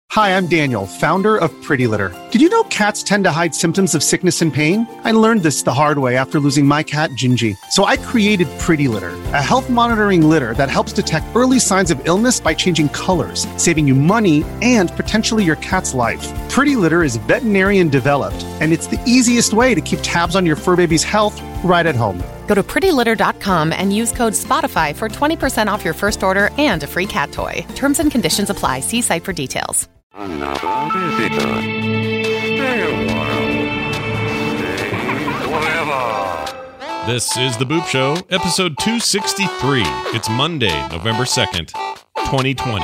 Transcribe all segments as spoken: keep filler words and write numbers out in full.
Hi, I'm Daniel, founder of Pretty Litter. Did you know cats tend to hide symptoms of sickness and pain? I learned this the hard way after losing my cat, Gingy. So I created Pretty Litter, a health monitoring litter that helps detect early signs of illness by changing colors, saving you money and potentially your cat's life. Pretty Litter is veterinarian developed, and it's the easiest way to keep tabs on your fur baby's health right at home. Go to pretty litter dot com and use code SPOTIFY for twenty percent off your first order and a free cat toy. Terms and conditions apply. See site for details. Another visitor. Stay a while. Stay forever. This is The Boop Show, episode two sixty-three. It's Monday, November second, twenty twenty.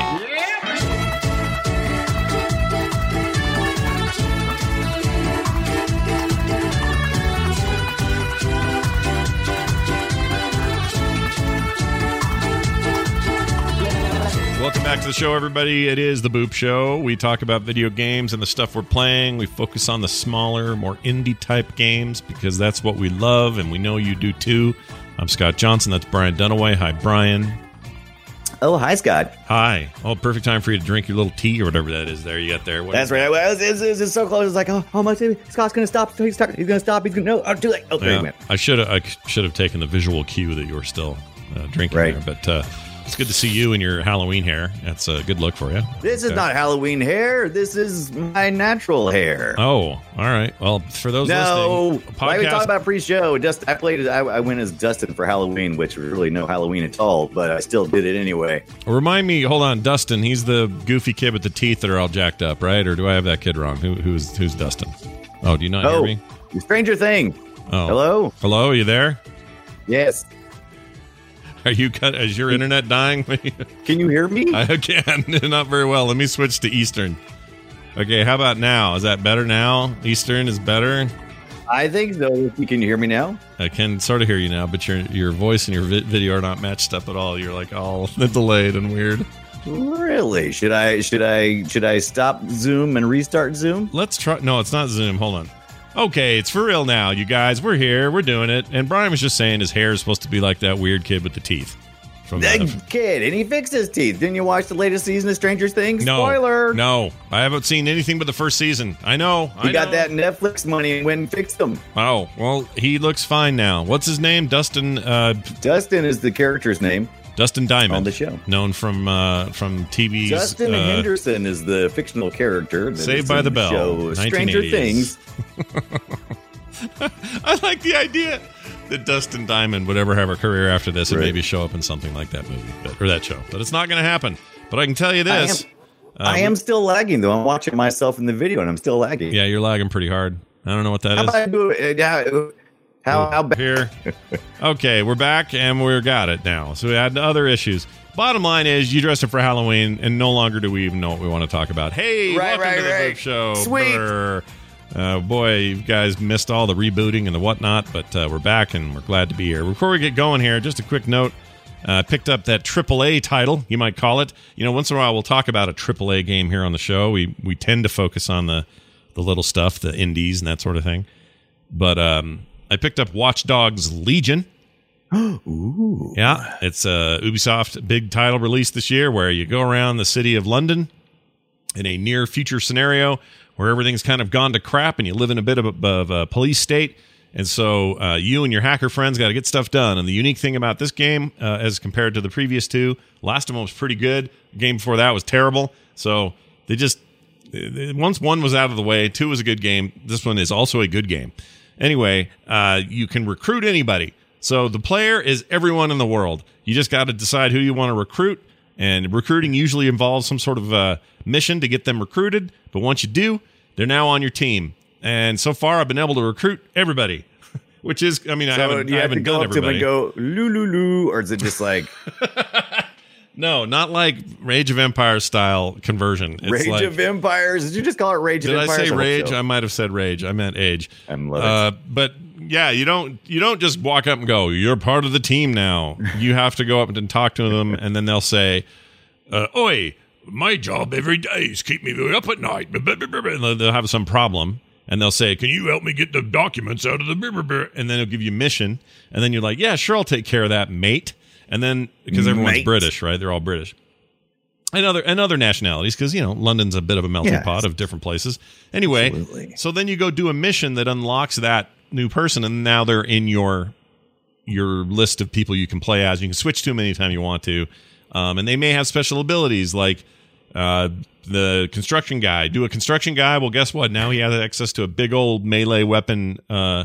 Welcome back to the show, everybody. It is The Boop Show. We talk about video games and the stuff we're playing. We focus on the smaller, more indie-type games because that's what we love, and we know you do too. I'm Scott Johnson. That's Brian Dunaway. Hi, Brian. Oh, hi, Scott. Hi. Oh, perfect time for you to drink your little tea or whatever that is there you got there. What That's right. Well, it's, it's, it's so close. It's like, oh, oh my, Scott's going to stop. He's, stuck. He's going to stop. He's going to, no, oh, too late. Oh, there yeah, you went. I should have I should have taken the visual cue that you were still uh, drinking right. there, but... Uh, It's good to see you in your Halloween hair. That's a good look for you. This okay. is not Halloween hair. This is my natural hair. Oh, all right. Well, for those no, listening, podcast... like we talked about pre-show, just I played. I, I went as Dustin for Halloween, which was really no Halloween at all, but I still did it anyway. Remind me, hold on, Dustin. He's the goofy kid with the teeth that are all jacked up, right? Or do I have that kid wrong? Who, who's who's Dustin? Oh, do you not oh, hear me? Stranger Thing. Oh, hello, hello. Are you there? Yes. Are you cut? Is your internet dying? Can you hear me? I can. Not very well. Let me switch to Eastern. Okay, how about now? Is that better now? Eastern is better? I think so. Can you hear me now? I can sort of hear you now, but your your voice and your vi- video are not matched up at all. You're like all delayed and weird. Really? Should I should I should I stop Zoom and restart Zoom? Let's try. No, it's not Zoom. Hold on. Okay, it's for real now, you guys. We're here. We're doing it. And Brian was just saying his hair is supposed to be like that weird kid with the teeth. From that the, kid, and he fixed his teeth. Didn't you watch the latest season of Stranger Things? No, Spoiler. No, I haven't seen anything but the first season. I know. He I got know. that Netflix money and went and fixed them. Oh, well, he looks fine now. What's his name? Dustin. Uh, Dustin is the character's name. Dustin Diamond on the show, known from uh, from T V's. Justin uh, Henderson is the fictional character. That Saved by the Bell. Show Stranger Things. I like the idea that Dustin Diamond would ever have a career after this and right. maybe show up in something like that movie but, or that show. But it's not going to happen. But I can tell you this. I am, um, I am still lagging, though. I'm watching myself in the video, and I'm still lagging. Yeah, you're lagging pretty hard. I don't know what that how is. About I do it? How, how, how bad? Here. Okay, we're back, and we've got it now. So we had other issues. Bottom line is, you dressed up for Halloween, and no longer do we even know what we want to talk about. Hey, right, welcome right, to the right. Boop Show. Sweet. Brr. Uh, boy, you guys missed all the rebooting and the whatnot, but uh, we're back and we're glad to be here. Before we get going here, just a quick note. I uh, picked up that triple A title, you might call it. You know, once in a while we'll talk about a triple A game here on the show. We we tend to focus on the, the little stuff, the indies and that sort of thing. But um, I picked up Watch Dogs Legion. Ooh. Yeah, it's a Ubisoft big title release this year where you go around the city of London in a near future scenario where everything's kind of gone to crap and you live in a bit of a, of a police state. And so uh, you and your hacker friends got to get stuff done. And the unique thing about this game, uh, as compared to the previous two, last one was pretty good. The game before that was terrible. So they just, once one was out of the way, two was a good game. This one is also a good game. Anyway, uh, you can recruit anybody. So the player is everyone in the world. You just got to decide who you want to recruit. And recruiting usually involves some sort of uh, mission to get them recruited. But once you do, they're now on your team. And so far, I've been able to recruit everybody, which is, I mean, I so haven't, you I have haven't to go done up to everybody. them and go, loo, loo, loo, or is it just like... No, not like Rage of Empires style conversion. It's Rage like, of Empires? Did you just call it Rage did of Empires? Did I say Rage? So. I might have said Rage. I meant Age. I'm loving uh, it. But yeah, you don't you don't just walk up and go, you're part of the team now. You have to go up and talk to them, and then they'll say, uh, oi, my job every day is keep me up at night. And they'll have some problem. And they'll say, can you help me get the documents out of the... And then they'll give you a mission. And then you're like, yeah, sure, I'll take care of that, mate. And then, because everyone's Mate. British, right? They're all British. And other, and other nationalities, because, you know, London's a bit of a melting Yes. pot of different places. Anyway, Absolutely. so then you go do a mission that unlocks that new person, and now they're in your your list of people you can play as. You can switch to them anytime you want to. Um, and they may have special abilities like uh, the construction guy. Do a construction guy. Well, guess what? Now he has access to a big old melee weapon uh,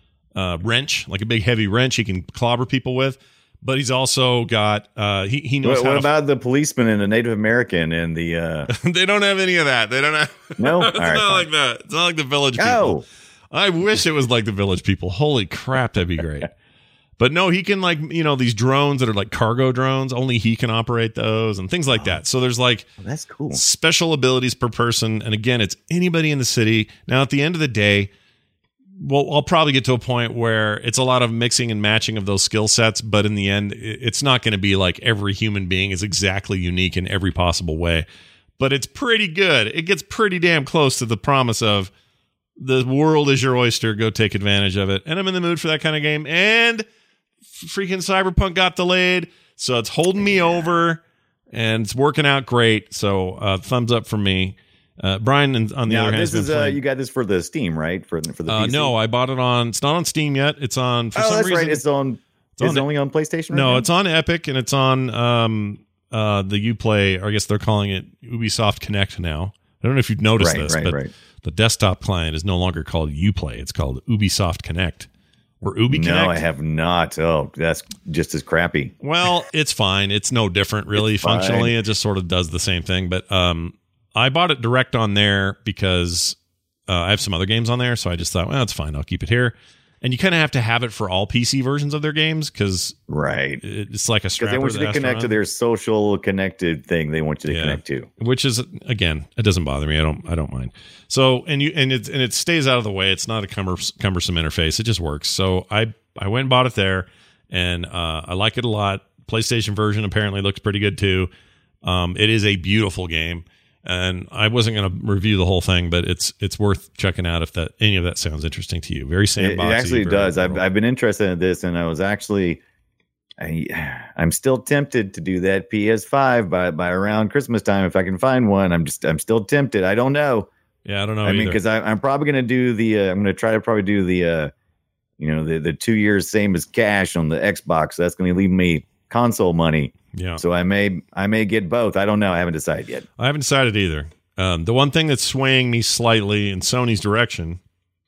uh, wrench, like a big heavy wrench he can clobber people with. But he's also got uh, he he knows What, how what to about the policeman and the Native American and the? Uh... they don't have any of that. They don't have. No? it's All right, not fine. like that. It's not like the Village people. Oh. I wish it was like the Village people. Holy crap, that'd be great. But no, he can, like, you know, these drones that are like cargo drones. Only he can operate those and things like that. So there's like Oh, that's cool. special abilities per person. And again, it's anybody in the city. Now, at the end of the day, well, I'll probably get to a point where it's a lot of mixing and matching of those skill sets, but in the end, it's not going to be like every human being is exactly unique in every possible way. But it's pretty good. It gets pretty damn close to the promise of the world is your oyster. Go take advantage of it. And I'm in the mood for that kind of game. And freaking Cyberpunk got delayed, so it's holding me over, and it's working out great. So uh, thumbs up for me. Uh, Brian, on the Now other hand, this has is been uh, playing- you got this for the Steam, right? For for the Uh, P C? no, I bought it on. It's not on Steam yet. It's on for Oh, some that's reason. right. It's on. It's, on- only on PlayStation. Right no, now? it's on Epic and it's on um uh the Uplay. Or I guess they're calling it Ubisoft Connect now. I don't know if you've noticed Right, this, right, but right. the desktop client is no longer called Uplay. It's called Ubisoft Connect or Ubi Connect. No, I have not. Oh, that's just as crappy. Well, it's fine. It's no different, really. It's fine. Functionally, it just sort of does the same thing. But um, I bought it direct on there because uh, I have some other games on there, so I just thought, well, it's fine. I'll keep it here. And you kind of have to have it for all P C versions of their games because Right. it's like a Because strapper. they want you that to has connect run. to their social connected thing. They want you to Yeah. connect to. Which is, again, it doesn't bother me. I don't. I don't mind. So and you and it and it stays out of the way. It's not a cumbersome, cumbersome interface. It just works. So I I went and bought it there, and uh, I like it a lot. PlayStation version apparently looks pretty good too. Um, it is a beautiful game, and I wasn't going to review the whole thing, but it's it's worth checking out if that any of that sounds interesting to you. Very It, sandboxy. it actually very does. I've liberal. I've been interested in this, and I was actually, I I'm still tempted to do that P S five by by around Christmas time if I can find one. I'm just I'm still tempted. I don't know. yeah, I don't know. I mean, either. because I'm probably going to do the. Uh, I'm going to try to probably do the. Uh, you know, the the two years same as cash on the Xbox. So that's going to leave me console money. yeah. So I may I may get both. I don't know. I haven't decided yet. I haven't decided either. Um, the one thing that's swaying me slightly in Sony's direction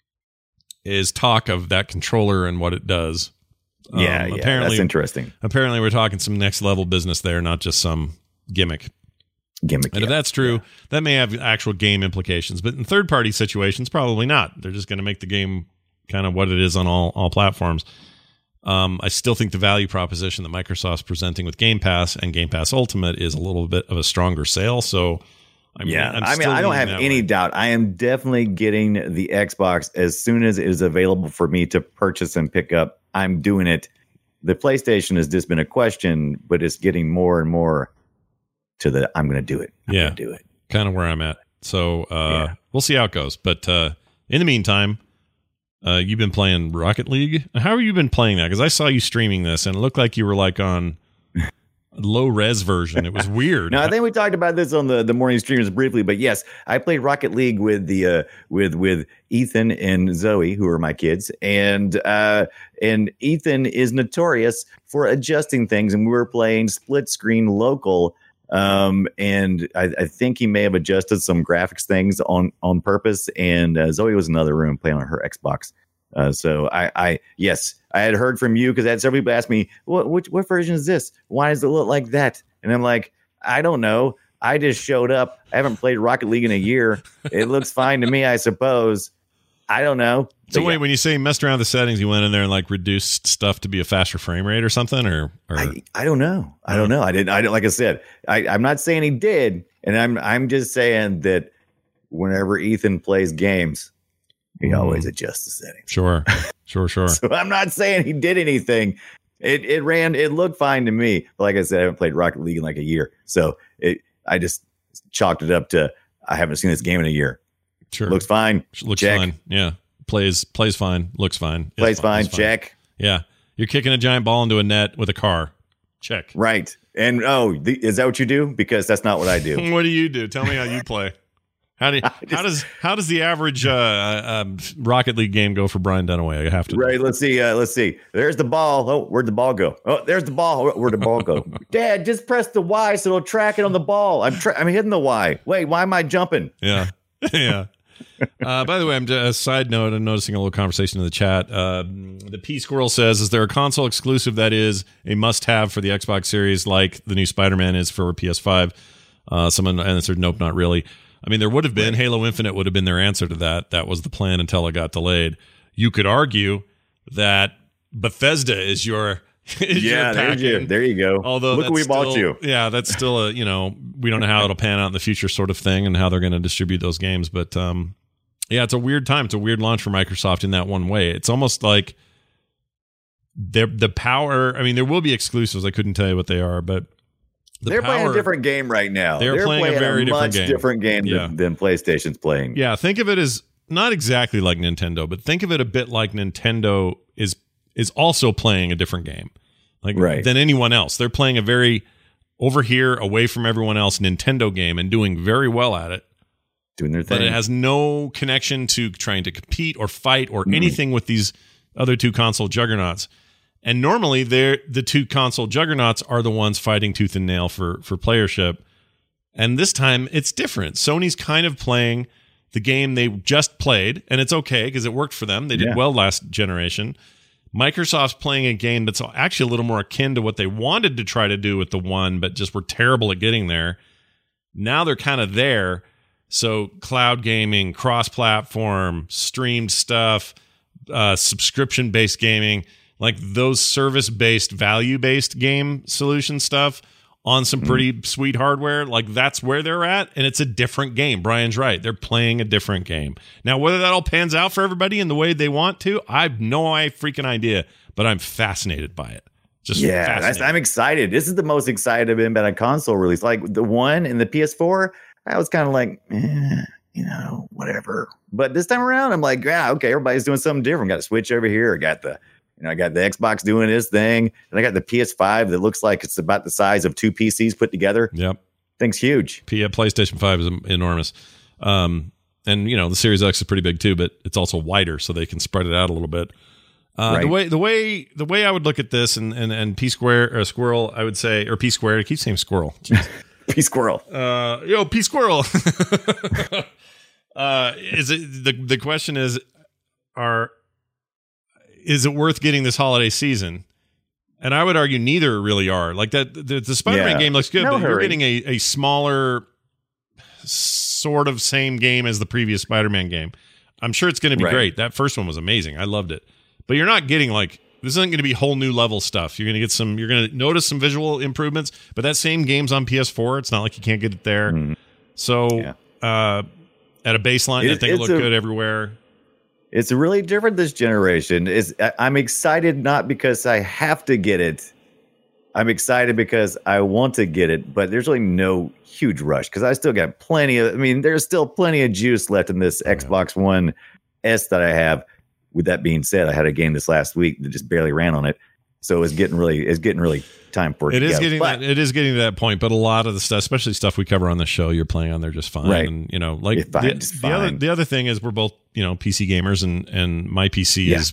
is talk of that controller and what it does. Um, yeah, yeah, apparently, that's interesting. apparently we're talking some next level business there, not just some gimmick. Gimmick. And if yeah. that's true, that may have actual game implications. But in third party situations, probably not. They're just going to make the game kind of what it is on all all platforms. Um, I still think the value proposition that Microsoft's presenting with Game Pass and Game Pass Ultimate is a little bit of a stronger sale. So, I'm, Yeah, I'm I mean, still I don't leaning have that any way. doubt. I am definitely getting the Xbox as soon as it is available for me to purchase and pick up. I'm doing it. The PlayStation has just been a question, but it's getting more and more to the I'm going to do it. I'm Yeah. going to do it. Kind of where I'm at. So uh, Yeah. we'll see how it goes. But uh, in the meantime, uh, you've been playing Rocket League. How have you been playing that? Because I saw you streaming this, and it looked like you were like on low res version. It was weird. Now, I think we talked about this on the, the morning streams briefly, but yes, I played Rocket League with the uh, with with Ethan and Zoe, who are my kids, and uh, and Ethan is notorious for adjusting things, and we were playing split screen local. Um, and I, I think he may have adjusted some graphics things on, on purpose. And uh, Zoe was in another room playing on her Xbox. Uh, so I, I, yes, I had heard from you because I had several people ask me, what, which, what version is this? Why does it look like that? And I'm like, I don't know. I just showed up. I haven't played Rocket League in a year. It looks fine to me, I suppose. I don't know. So But wait, yeah, when you say messed around with the settings, you went in there and like reduced stuff to be a faster frame rate or something, or, or I, I don't know. I don't know. I didn't. I didn't, like I said, I, I'm not saying he did, and I'm I'm just saying that whenever Ethan plays games, he Mm. always adjusts the settings. sure, sure, sure. So I'm not saying he did anything. It it ran. It looked fine to me. But like I said, I haven't played Rocket League in like a year, so it I just chalked it up to I haven't seen this game in a year. Sure, Looks fine. looks check. fine. Yeah, plays plays fine. Looks fine. is Plays fine. is Check. Yeah, you're kicking a giant ball into a net with a car. Check. Right. And oh, the, is that what you do? Because that's not what I do. What do you do? Tell me how you play. How do you, just, how does how does the average uh, um, Rocket League game go for Brian Dunaway? I have to right. Let's see. Uh, let's see. There's the ball. Oh, where'd the ball go? Oh, there's the ball. Where'd the ball go? Dad, just press the Y so it'll track it on the ball. I'm tra- I'm hitting the Y. Wait, why am I jumping? Yeah, yeah. Uh, by the way, I'm just, a side note. I'm noticing a little conversation in the chat. Uh, the P Squirrel says, "Is there a console exclusive that is a must-have for the Xbox Series, like the new Spider-Man is for P S five?" Uh, someone answered, "Nope, not really." I mean, there would have been. Halo Infinite would have been their answer to that. That was the plan until it got delayed. You could argue that Bethesda is your is yeah. your There you, there you go. Although look, that's we still, bought you. Yeah, that's still a you know we don't know how it'll pan out in the future sort of thing and how they're going to distribute those games. But um, yeah, it's a weird time. It's a weird launch for Microsoft in that one way. It's almost like the the power. I mean, there will be exclusives. I couldn't tell you what they are, but. The they're power, playing a different game right now. They're, they're playing, playing a very a different much game. different game yeah. than, than PlayStation's playing. Yeah, think of it as not exactly like Nintendo, but think of it a bit like Nintendo is is also playing a different game, like right. than anyone else. They're playing a very over here, away from everyone else, Nintendo game and doing very well at it. Doing their thing, but it has no connection to trying to compete or fight or mm. anything with these other two console juggernauts. And normally, they're the two console juggernauts are the ones fighting tooth and nail for for playership. And this time, it's different. Sony's kind of playing the game they just played, and it's okay because it worked for them. They did yeah. well last generation. Microsoft's playing a game that's actually a little more akin to what they wanted to try to do with the one, but just were terrible at getting there. Now they're kind of there. So cloud gaming, cross-platform, streamed stuff, uh, subscription-based gaming, like those service-based, value-based game solution stuff on some pretty mm. sweet hardware, like that's where they're at, and it's a different game. Brian's right. They're playing a different game. Now, whether that all pans out for everybody in the way they want to, I have no freaking idea, but I'm fascinated by it. Just yeah, that's, I'm excited. This is the most excited I've been about a console release. Like the one in the P S four, I was kind of like, eh, you know, whatever. But this time around, I'm like, yeah, okay, everybody's doing something different. Got a Switch over here. I got the You know, I got the Xbox doing this thing, and I got the P S five that looks like it's about the size of two P Cs put together. Yep. Thing's huge. P- PlayStation five is enormous. Um, and, you know, the Series X is pretty big too, but it's also wider, so they can spread it out a little bit. Uh, right. The way the way the way I would look at this, and and, and P Square or Squirrel, I would say, or P Squared. I keep saying Squirrel. P Squirrel. Uh, yo, P Squirrel. uh, is it the the question is, are is it worth getting this holiday season? And I would argue neither really are. Like that, the, the Spider-Man yeah. game looks good, no but hurry. you're getting a, a smaller sort of same game as the previous Spider-Man game. I'm sure it's going to be right. great. That first one was amazing. I loved it. But you're not getting like, this isn't going to be whole new level stuff. You're going to get some, you're going to notice some visual improvements, but that same game's on P S four. It's not like you can't get it there. Mm. So yeah. uh, at a baseline, it, I think it looked a, good everywhere. It's really different this generation. Is I'm excited not because I have to get it. I'm excited because I want to get it, but there's really no huge rush because I still got plenty of, I mean, there's still plenty of juice left in this oh, Xbox yeah. One S that I have. With that being said, I had a game this last week that just barely ran on it. So it's getting really, it's getting really time for it. It to is go. getting but, that, it is getting to that point, but a lot of the stuff, especially stuff we cover on the show, you're playing on there just fine. Right. And you know, like fine, the, the fine. other the other thing is we're both, you know, P C gamers, and and my P C yeah. is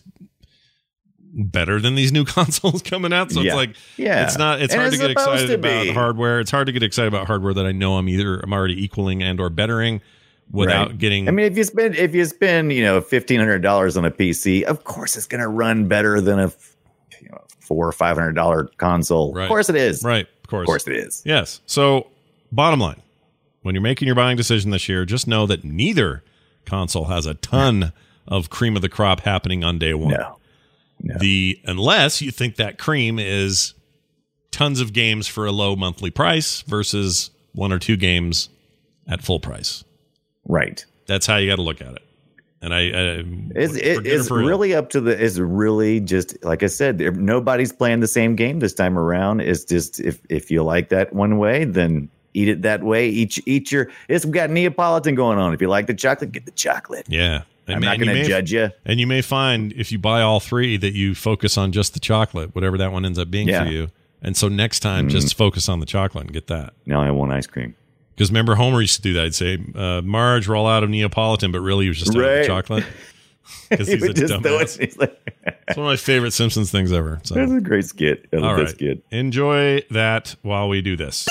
better than these new consoles coming out. So yeah. it's like, yeah, it's not, it's and hard it's to get excited to about be. hardware. It's hard to get excited about hardware that I know I'm either I'm already equaling and or bettering without right. getting. I mean, if you spend if you spend you know fifteen hundred dollars on a P C, of course it's going to run better than a you know four or five hundred dollar console. Right. Of course it is. Right. Of course. Of course it is. Yes. So, bottom line, when you're making your buying decision this year, just know that neither console has a ton of cream of the crop happening on day one. No. No. The unless you think that cream is tons of games for a low monthly price versus one or two games at full price. Right. That's how you got to look at it. And I, I it's, it, it's really up to the. It's really just like I said. Nobody's playing the same game this time around. It's just if if you like that one way, then eat it that way. Eat eat your. It's got Neapolitan going on. If you like the chocolate, get the chocolate. Yeah. I'm not going to judge you. And you may find if you buy all three that you focus on just the chocolate, whatever that one ends up being yeah. for you. And so next time, Mm. just focus on the chocolate and get that. Now I want ice cream. Because remember, Homer used to do that. He'd say, uh, Marge, roll out of Neapolitan, but really he was just out Right. of chocolate. Because He he's a would just throw dumbass. it. He's like, It's one of my favorite Simpsons things ever. So. that's a great skit. I All love right. that skit. Enjoy that while we do this.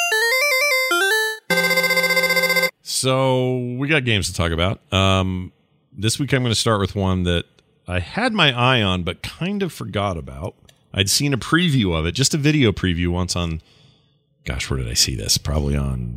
So we got games to talk about. Um, this week I'm going to start with one that I had my eye on, but kind of forgot about. I'd seen a preview of it, just a video preview once on, gosh, where did I see this? Probably on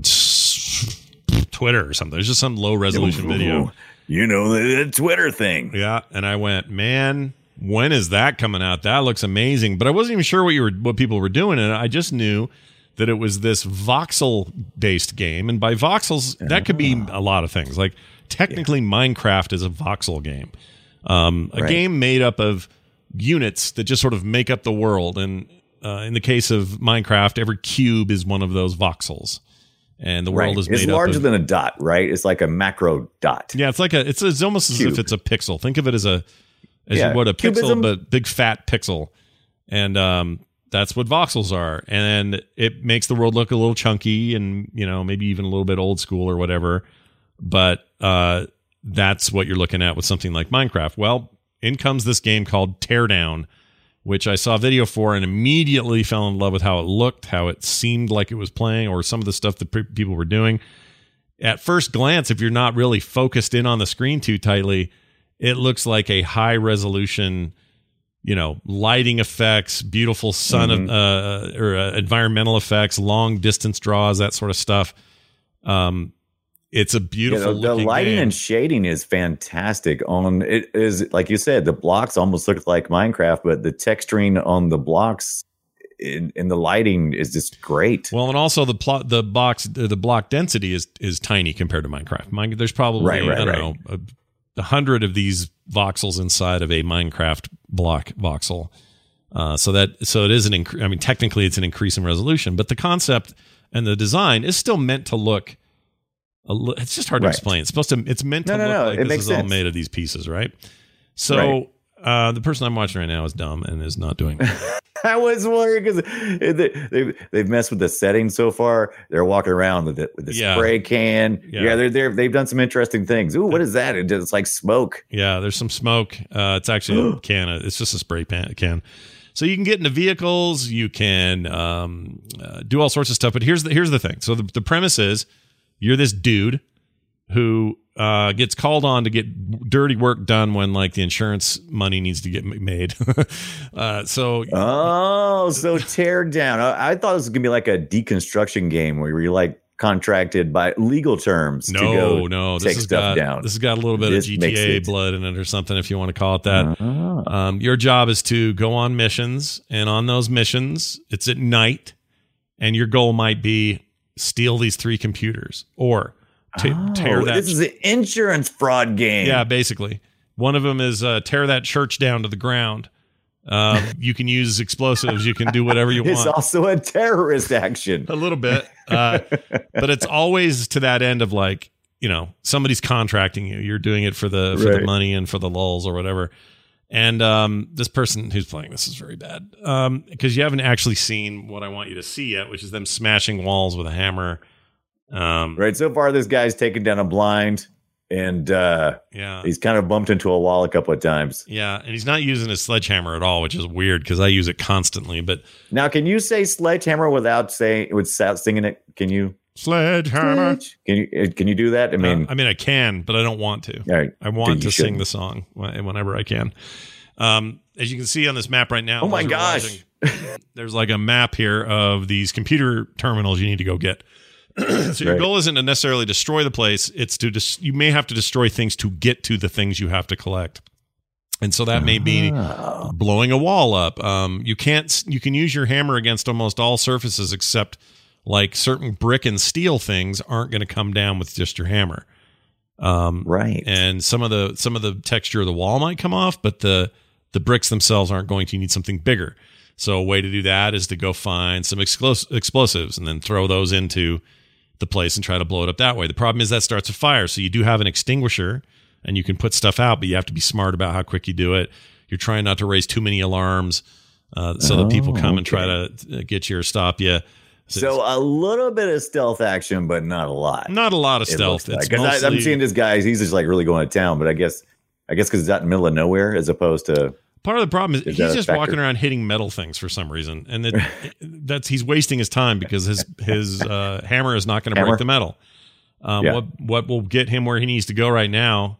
Twitter or something. There's just some low resolution video. You know, the, the Twitter thing. Yeah, and I went, man, when is that coming out? That looks amazing. But I wasn't even sure what you were, what people were doing, and I just knew that it was this voxel-based game. And by voxels, that could be a lot of things. Like technically, yeah. Minecraft is a voxel game, um, a right. game made up of units that just sort of make up the world. And uh, in the case of Minecraft, every cube is one of those voxels. And the world right. is made it's up larger of, than a dot, right? It's like a macro dot. Yeah, it's like a. It's, it's almost as Cube. if it's a pixel. Think of it as a, as Yeah, what a pixel, cubism. but big fat pixel, and um, that's what voxels are. And it makes the world look a little chunky, and you know maybe even a little bit old school or whatever. But uh, that's what you're looking at with something like Minecraft. Well, in comes this game called Teardown, which I saw a video for and immediately fell in love with how it looked, how it seemed like it was playing, or some of the stuff that pre- people were doing. At first glance, if you're not really focused in on the screen too tightly, it looks like a high resolution, you know, lighting effects, beautiful sun Mm-hmm. of, uh, or uh, environmental effects, long distance draws, that sort of stuff. Um, It's a beautiful Yeah, the, the looking lighting game. and shading is fantastic. On it is like you said, the blocks almost look like Minecraft, but the texturing on the blocks in, in the lighting is just great. Well, and also the plot, the box, the block density is is tiny compared to Minecraft. Mine, there's probably Right, right, I don't right. know a, a hundred of these voxels inside of a Minecraft block voxel. Uh, so that so it is an inc- I mean technically it's an increase in resolution, but the concept and the design is still meant to look. A li- it's just hard to Right. explain. It's supposed to. It's meant No, to no, look no, like it this makes is all sense. made of these pieces, right? So Right. uh, the person I'm watching right now is dumb and is not doing. I was wondering because they, they've they've messed with the settings so far. They're walking around with the, with the Yeah. spray can. Yeah. Yeah, they're they're they've done some interesting things. Ooh, what is that? It, it's like smoke. Yeah, there's some smoke. Uh, it's actually a can. Of, it's just a spray pan can. So you can get into vehicles. You can um, uh, do all sorts of stuff. But here's the here's the thing. So the, the premise is you're this dude who uh, gets called on to get dirty work done when like the insurance money needs to get m- made. uh, so Oh, so tear down. I, I thought this was gonna be like a deconstruction game where you're like contracted by legal terms to no, go no, this take has stuff got down. this has got a little bit This of makes G T A it- blood in it or something, if you want to call it that. Ah. Um, your job is to go on missions, and on those missions, it's at night, and your goal might be steal these three computers or t- tear Oh, that. this is an insurance fraud game. yeah, basically, one of them is uh, tear that church down to the ground. Um, you can use explosives. You can do whatever you It's want. also a terrorist action. A little bit, uh, but it's always to that end of like, you know, somebody's contracting you. You're doing it for the for the Right. money and for the lulls or whatever. And um, this person who's playing this is very bad um, because you haven't actually seen what I want you to see yet, which is them smashing walls with a hammer. Um, Right. So far, this guy's taken down a blind, and uh, Yeah, he's kind of bumped into a wall a couple of times. yeah, and he's not using his sledgehammer at all, which is weird because I use it constantly. But Now, can you say sledgehammer without saying without singing it? Can you? sledgehammer. Can you? uh, Can you do that? I mean, Uh, I mean, I can, but I don't want to. all right. I want You to sing shouldn't. the song wh- whenever I can. Um, as you can see on this map right now, Oh my as we're gosh. watching, there's like a map here of these computer terminals you need to go get. So your Right. goal isn't to necessarily destroy the place; it's to dis- you may have to destroy things to get to the things you have to collect, and so that may be Oh. blowing a wall up. Um, you can't. You can use your hammer against almost all surfaces except like certain brick and steel things aren't going to come down with just your hammer. Um, Right. and some of the some of the texture of the wall might come off, but the the bricks themselves aren't going to. You need something bigger. So a way to do that is to go find some explos- explosives and then throw those into the place and try to blow it up that way. The problem is that starts a fire. So you do have an extinguisher and you can put stuff out, but you have to be smart about how quick you do it. You're trying not to raise too many alarms. uh, so that people come Oh, and try to get you or stop you. So, So a little bit of stealth action, but not a lot. not a lot of It stealth. looks It's like. 'Cause I, I'm mostly- seeing this guy. He's just like really going to town. But I guess, I guess because it's out in the middle of nowhere, as opposed to Part of the problem is, Is he's that a just factor? walking around hitting metal things for some reason, and it, that's he's wasting his time because his his uh, hammer is not going to Hammer? break the metal. Um, Yeah. What what will get him where he needs to go right now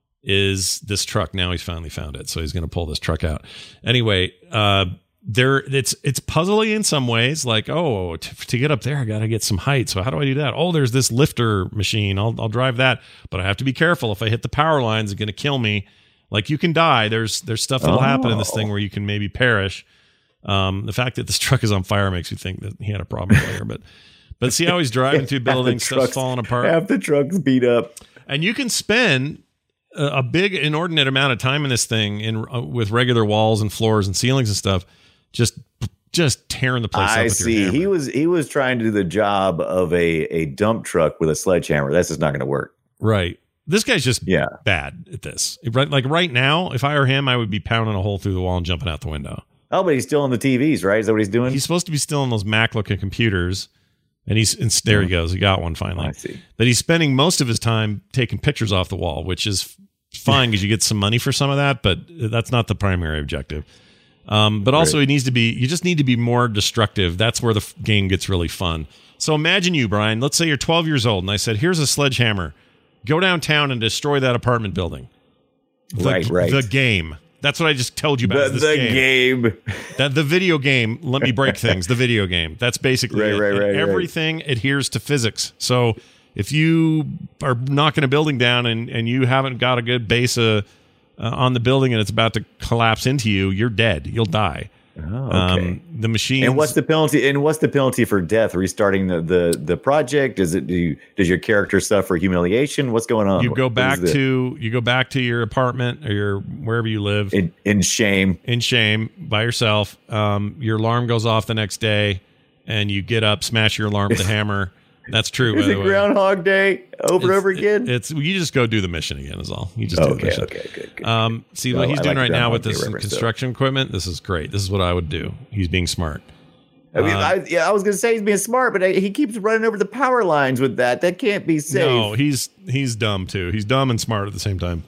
is this truck. Now he's finally found it, so he's going to pull this truck out. Anyway, uh, there it's it's puzzly in some ways. Like, oh, to, to get up there, I got to get some height. So how do I do that? Oh, there's this lifter machine. I'll I'll drive that, but I have to be careful. If I hit the power lines, it's going to kill me. Like you can die. There's there's stuff that'll happen in this thing where you can maybe perish. Um, the fact that this truck is on fire makes you think that he had a problem earlier. But but see how he's driving through Half the buildings, stuff's trucks- falling apart, half the truck's beat up. and you can spend a, a big inordinate amount of time in this thing in uh, with regular walls and floors and ceilings and stuff, just just tearing the place up. I with see. Your hammer. He was he was trying to do the job of a a dump truck with a sledgehammer. That's just not going to work. Right. This guy's just Yeah. bad at this. Right, like right now, if I were him, I would be pounding a hole through the wall and jumping out the window. Oh, but he's still on the T Vs, right? Is that what he's doing? He's supposed to be still on those Mac-looking computers, and he's and there he goes. He got one finally. I see. But he's spending most of his time taking pictures off the wall, which is fine because you get some money for some of that, but that's not the primary objective. Um, but also, Right. he needs to be. You just need to be more destructive. That's where the f- game gets really fun. So imagine you, Brian. Let's say you're twelve years old, and I said, "Here's a sledgehammer. Go downtown and destroy that apartment building." The, Right, right. The game. That's what I just told you about. The, is this the game. game. That the video game, let me break things. The video game. That's basically Right, it. right, And right, right. everything adheres to physics. So if you are knocking a building down and, and you haven't got a good base uh, uh, on the building and it's about to collapse into you, you're dead. You'll die. Oh, okay. Um, the machine. And what's the penalty? And what's the penalty for death? Restarting the the, the project? Does it? Do you, does your character suffer humiliation? What's going on? you go What is back the- to you go back to your apartment or your wherever you live in, in shame. in shame by yourself. Um, your alarm goes off the next day, and you get up, smash your alarm with a hammer. That's true. Is by it the way. Groundhog Day over and It's- over again? It- it's you just go do the mission again is all. You just do the okay, mission. okay, good, good. Um, see Well, what he's I doing like right now Groundhog with Day this reference, though. construction equipment. This is great. This is what I would do. He's being smart. I mean, uh, I, yeah, I was going to say he's being smart, but I, he keeps running over the power lines with that. That can't be safe. No, he's he's dumb too. He's dumb and smart at the same time.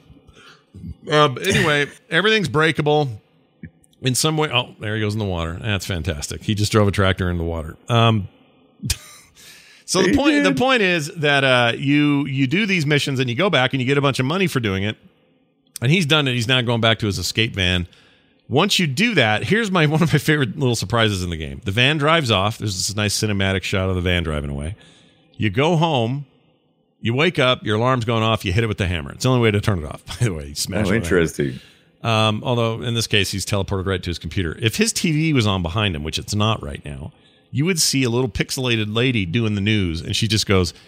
Uh, but anyway, everything's breakable in some way. Oh, there he goes in the water. That's fantastic. He just drove a tractor in the water. Um, so the He point the did. point is that uh, you you do these missions and you go back and you get a bunch of money for doing it. And he's done it. He's now going back to his escape van. Once you do that, here's my one of my favorite little surprises in the game. The van drives off. There's this nice cinematic shot of the van driving away. You go home. You wake up. Your alarm's going off. You hit it with the hammer. It's the only way to turn it off, by the way. You smash Oh, it with a hammer. interesting. Um, although in this case, he's teleported right to his computer. If his T V was on behind him, which it's not right now, you would see a little pixelated lady doing the news, and she just goes,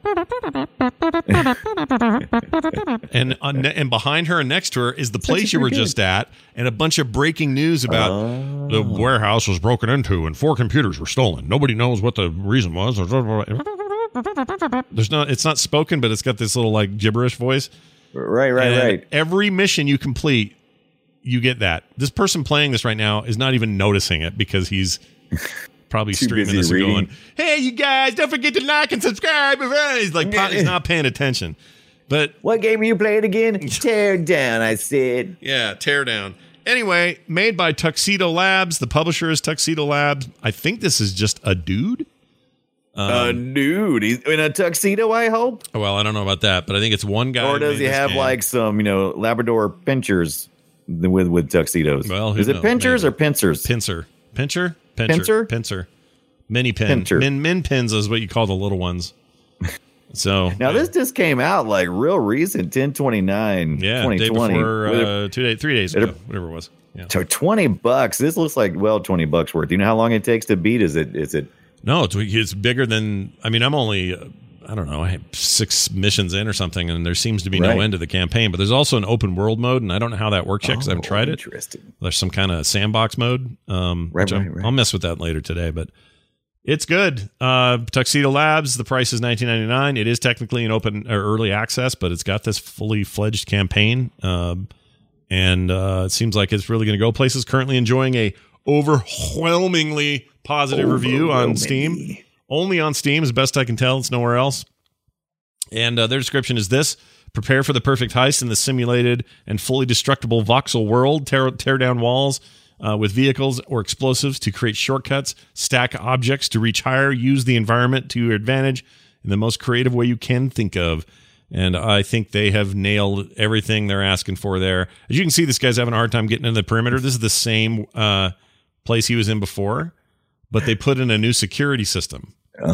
and on, and behind her and next to her is the place you were just at, and a bunch of breaking news about Oh. the warehouse was broken into and four computers were stolen. Nobody knows what the reason was. There's not. It's not spoken, but it's got this little like gibberish voice. Right, right, And right. Every mission you complete, you get that. This person playing this right now is not even noticing it because he's probably Too streaming busy this and reading. going, "Hey, you guys, don't forget to like and subscribe." He's like, he's not paying attention. But What game are you playing again? Tear down, I said. yeah, tear down. Anyway, made by Tuxedo Labs. The publisher is Tuxedo Labs. I think this is just a dude. A dude. He's in a tuxedo, I hope? Well, I don't know about that, but I think it's one guy. Or who does made he this have game. like some, you know, Labrador pinchers with with tuxedos? Well, who is it knows? pinchers Maybe. or pincers? Pincer. Pincher? Pincher? Pincer? Pincer. Mini pin. Pincher. Min, min pins is what you call the little ones. So Now, this just came out like real recent, ten twenty-nine, yeah, twenty day twenty. before, With uh, two days, three days it- ago, whatever it was. Yeah. So twenty bucks. This looks like, well, twenty bucks worth. Do you know how long it takes to beat? Is it, is it, No, it's, it's bigger than. I mean, I'm only. Uh, I don't know. I have six missions in or something, and there seems to be Right. no end to the campaign. But there's also an open world mode, and I don't know how that works yet because I haven't Oh, tried it. Interesting. There's some kind of sandbox mode. Um, Right, which I'm- right, right. I'll mess with that later today, but it's good. Uh, Tuxedo Labs. The price is nineteen ninety-nine. It is technically an open or early access, but it's got this fully fledged campaign, um, and uh, it seems like it's really going to go places. Currently enjoying a overwhelmingly positive review on Steam. Only on Steam, as best I can tell. It's nowhere else. And uh, their description is this: prepare for the perfect heist in the simulated and fully destructible voxel world. Tear, tear down walls uh, with vehicles or explosives to create shortcuts. Stack objects to reach higher. Use the environment to your advantage in the most creative way you can think of. And I think they have nailed everything they're asking for there. As you can see, this guy's having a hard time getting in the perimeter. This is the same uh, place he was in before, but they put in a new security system.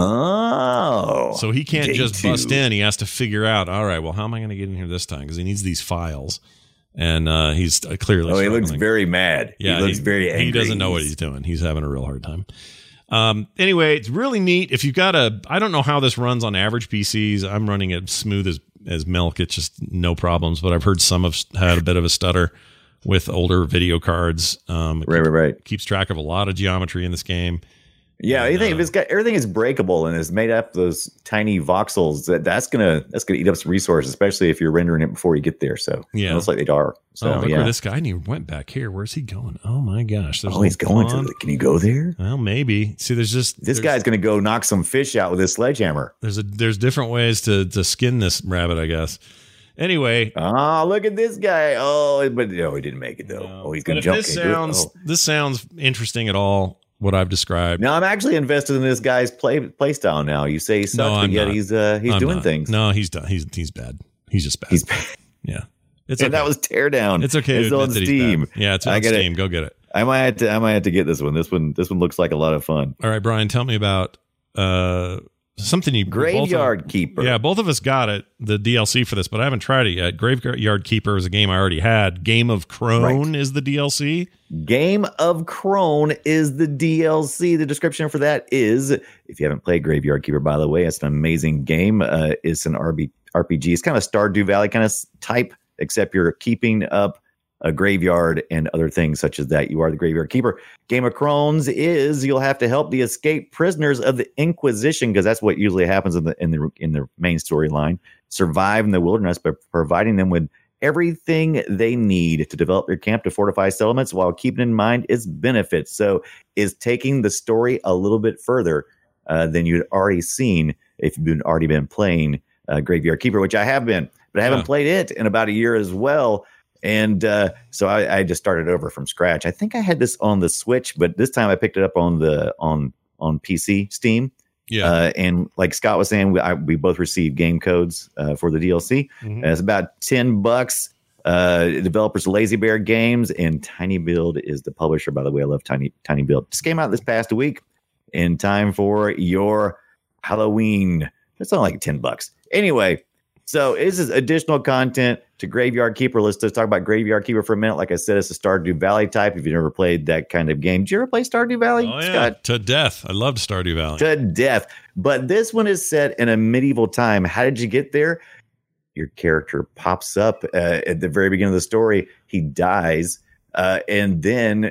Oh. So he can't day just two. bust in. He has to figure out, all right, well, how am I going to get in here this time? Because he needs these files. And uh, he's uh, clearly Oh, he struggling. looks very mad. Yeah, he looks he, very angry. He doesn't know what he's doing. He's having a real hard time. Um, anyway, it's really neat. If you've got a, I don't know how this runs on average P Cs. I'm running it smooth as, as milk. It's just no problems. But I've heard some have had a bit of a stutter with older video cards. Um, Right, right, right. Keeps track of a lot of geometry in this game. Yeah, And, anything uh, if it's got everything is breakable and is made up of those tiny voxels, that that's gonna that's gonna eat up some resources, especially if you're rendering it before you get there. So Yeah. it looks like they are. So oh, look yeah. where this guy, and he went back here. Where's he going? Oh my gosh. There's a Oh, he's little going pond. to. The, can you go there? Well, maybe. See, there's just This there's, guy's gonna go knock some fish out with his sledgehammer. There's a there's different ways to to skin this rabbit, I guess. Anyway, Oh, look at this guy! Oh, but no, he didn't make it though. no. Oh, he's But gonna if jump. This into it. sounds Oh. this sounds interesting at all. What I've described. No, I'm actually invested in this guy's play play style now. You say he sucks, No, but I'm yet not. he's uh, he's I'm doing not. things. No, he's done. He's he's bad. He's just bad. He's yeah. It's and okay. that was Teardown. It's okay. It's to on admit that he's Steam. bad. Yeah, it's I on get it. Steam. Go get it. I might have to. I might have to get this one. This one. This one looks like a lot of fun. All right, Brian. Tell me about uh, something you Graveyard both of, Keeper. Yeah, both of us got it, the D L C for this, but I haven't tried it yet. Graveyard Keeper is a game I already had. Game of Crone Right. is the D L C. Game of Crone is the D L C. The description for that is, if you haven't played Graveyard Keeper, by the way, it's an amazing game. Uh, it's an R P G. It's kind of a Stardew Valley kind of type, except you're keeping up a graveyard and other things such as that. You are the Graveyard Keeper. Game of Crones is you'll have to help the escaped prisoners of the Inquisition, because that's what usually happens in the in the in the main storyline. Survive in the wilderness by providing them with everything they need to develop their camp to fortify settlements while keeping in mind its benefits. So is taking the story a little bit further uh, than you'd already seen if you've been already been playing uh, Graveyard Keeper, which I have been, but I haven't Yeah. played it in about a year as well. And uh, so I, I just started over from scratch. I think I had this on the Switch, but this time I picked it up on the on on P C, Steam. Yeah. Uh, and like Scott was saying, we, I, we both received game codes uh, for the D L C. Mhm. Uh, it's about ten bucks. Uh, developers Lazy Bear Games and Tiny Build is the publisher. By the way, I love Tiny Tiny Build. Just came out this past week in time for your Halloween. It's only like ten bucks. Anyway, so this is additional content to Graveyard Keeper. Let's just talk about Graveyard Keeper for a minute. Like I said, it's a Stardew Valley type. If you've never played that kind of game, did you ever play Stardew Valley, Oh, yeah. Scott? To death. I loved Stardew Valley. To death. But this one is set in a medieval time. How did you get there? Your character pops up uh, at the very beginning of the story. He dies, uh, and then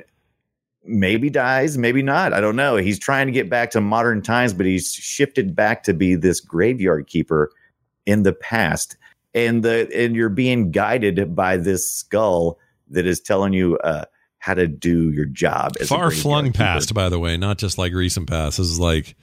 maybe dies, maybe not. I don't know. He's trying to get back to modern times, but he's shifted back to be this graveyard keeper in the past. And the and you're being guided by this skull that is telling you uh, how to do your job. As a Far graveyard flung keeper. past, by the way, not just like recent past. This is like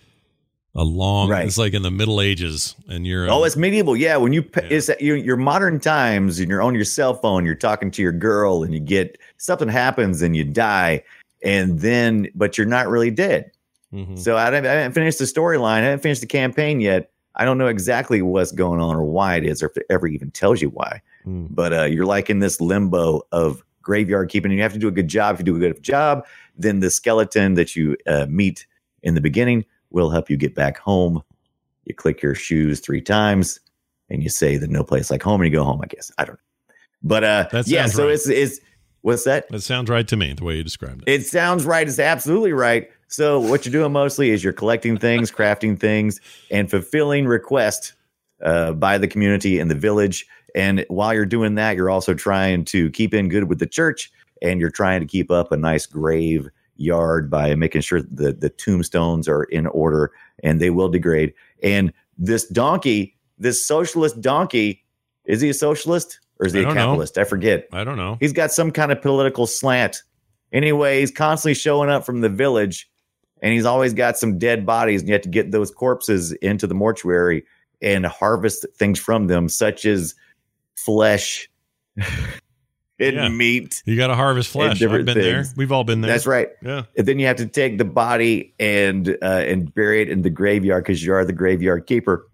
a long, Right. it's like in the Middle Ages, and you're Oh, it's medieval. Yeah, when you Yeah. it's your your modern times and you're on your cell phone, you're talking to your girl, and you get something happens and you die, and then but you're not really dead. Mhm. So I haven't, I haven't finished the storyline. I haven't finished the campaign yet. I don't know exactly what's going on or why it is, or if it ever even tells you why. Mm. But uh, you're like in this limbo of graveyard keeping, and you have to do a good job. If you do a good job, then the skeleton that you uh, meet in the beginning will help you get back home. You click your shoes three times, and you say that no place like home, and you go home. I guess I don't know, but uh, That yeah. sounds So right. it's it's what's that? That sounds right to me, the way you described it. It sounds right. It's absolutely right. So what you're doing mostly is you're collecting things, crafting things, and fulfilling requests uh, by the community and the village. And while you're doing that, you're also trying to keep in good with the church, and you're trying to keep up a nice grave yard by making sure that the tombstones are in order, and they will degrade. And this donkey, this socialist donkey, is he a socialist or is he I a don't know. capitalist? I forget. I don't know. He's got some kind of political slant Anyway, he's constantly showing up from the village, and he's always got some dead bodies, and you have to get those corpses into the mortuary and harvest things from them, such as flesh and Yeah. meat. You got to harvest flesh. I've different been things. there. We've all been there. That's right. Yeah. And then you have to take the body and uh, and bury it in the graveyard because you are the graveyard keeper.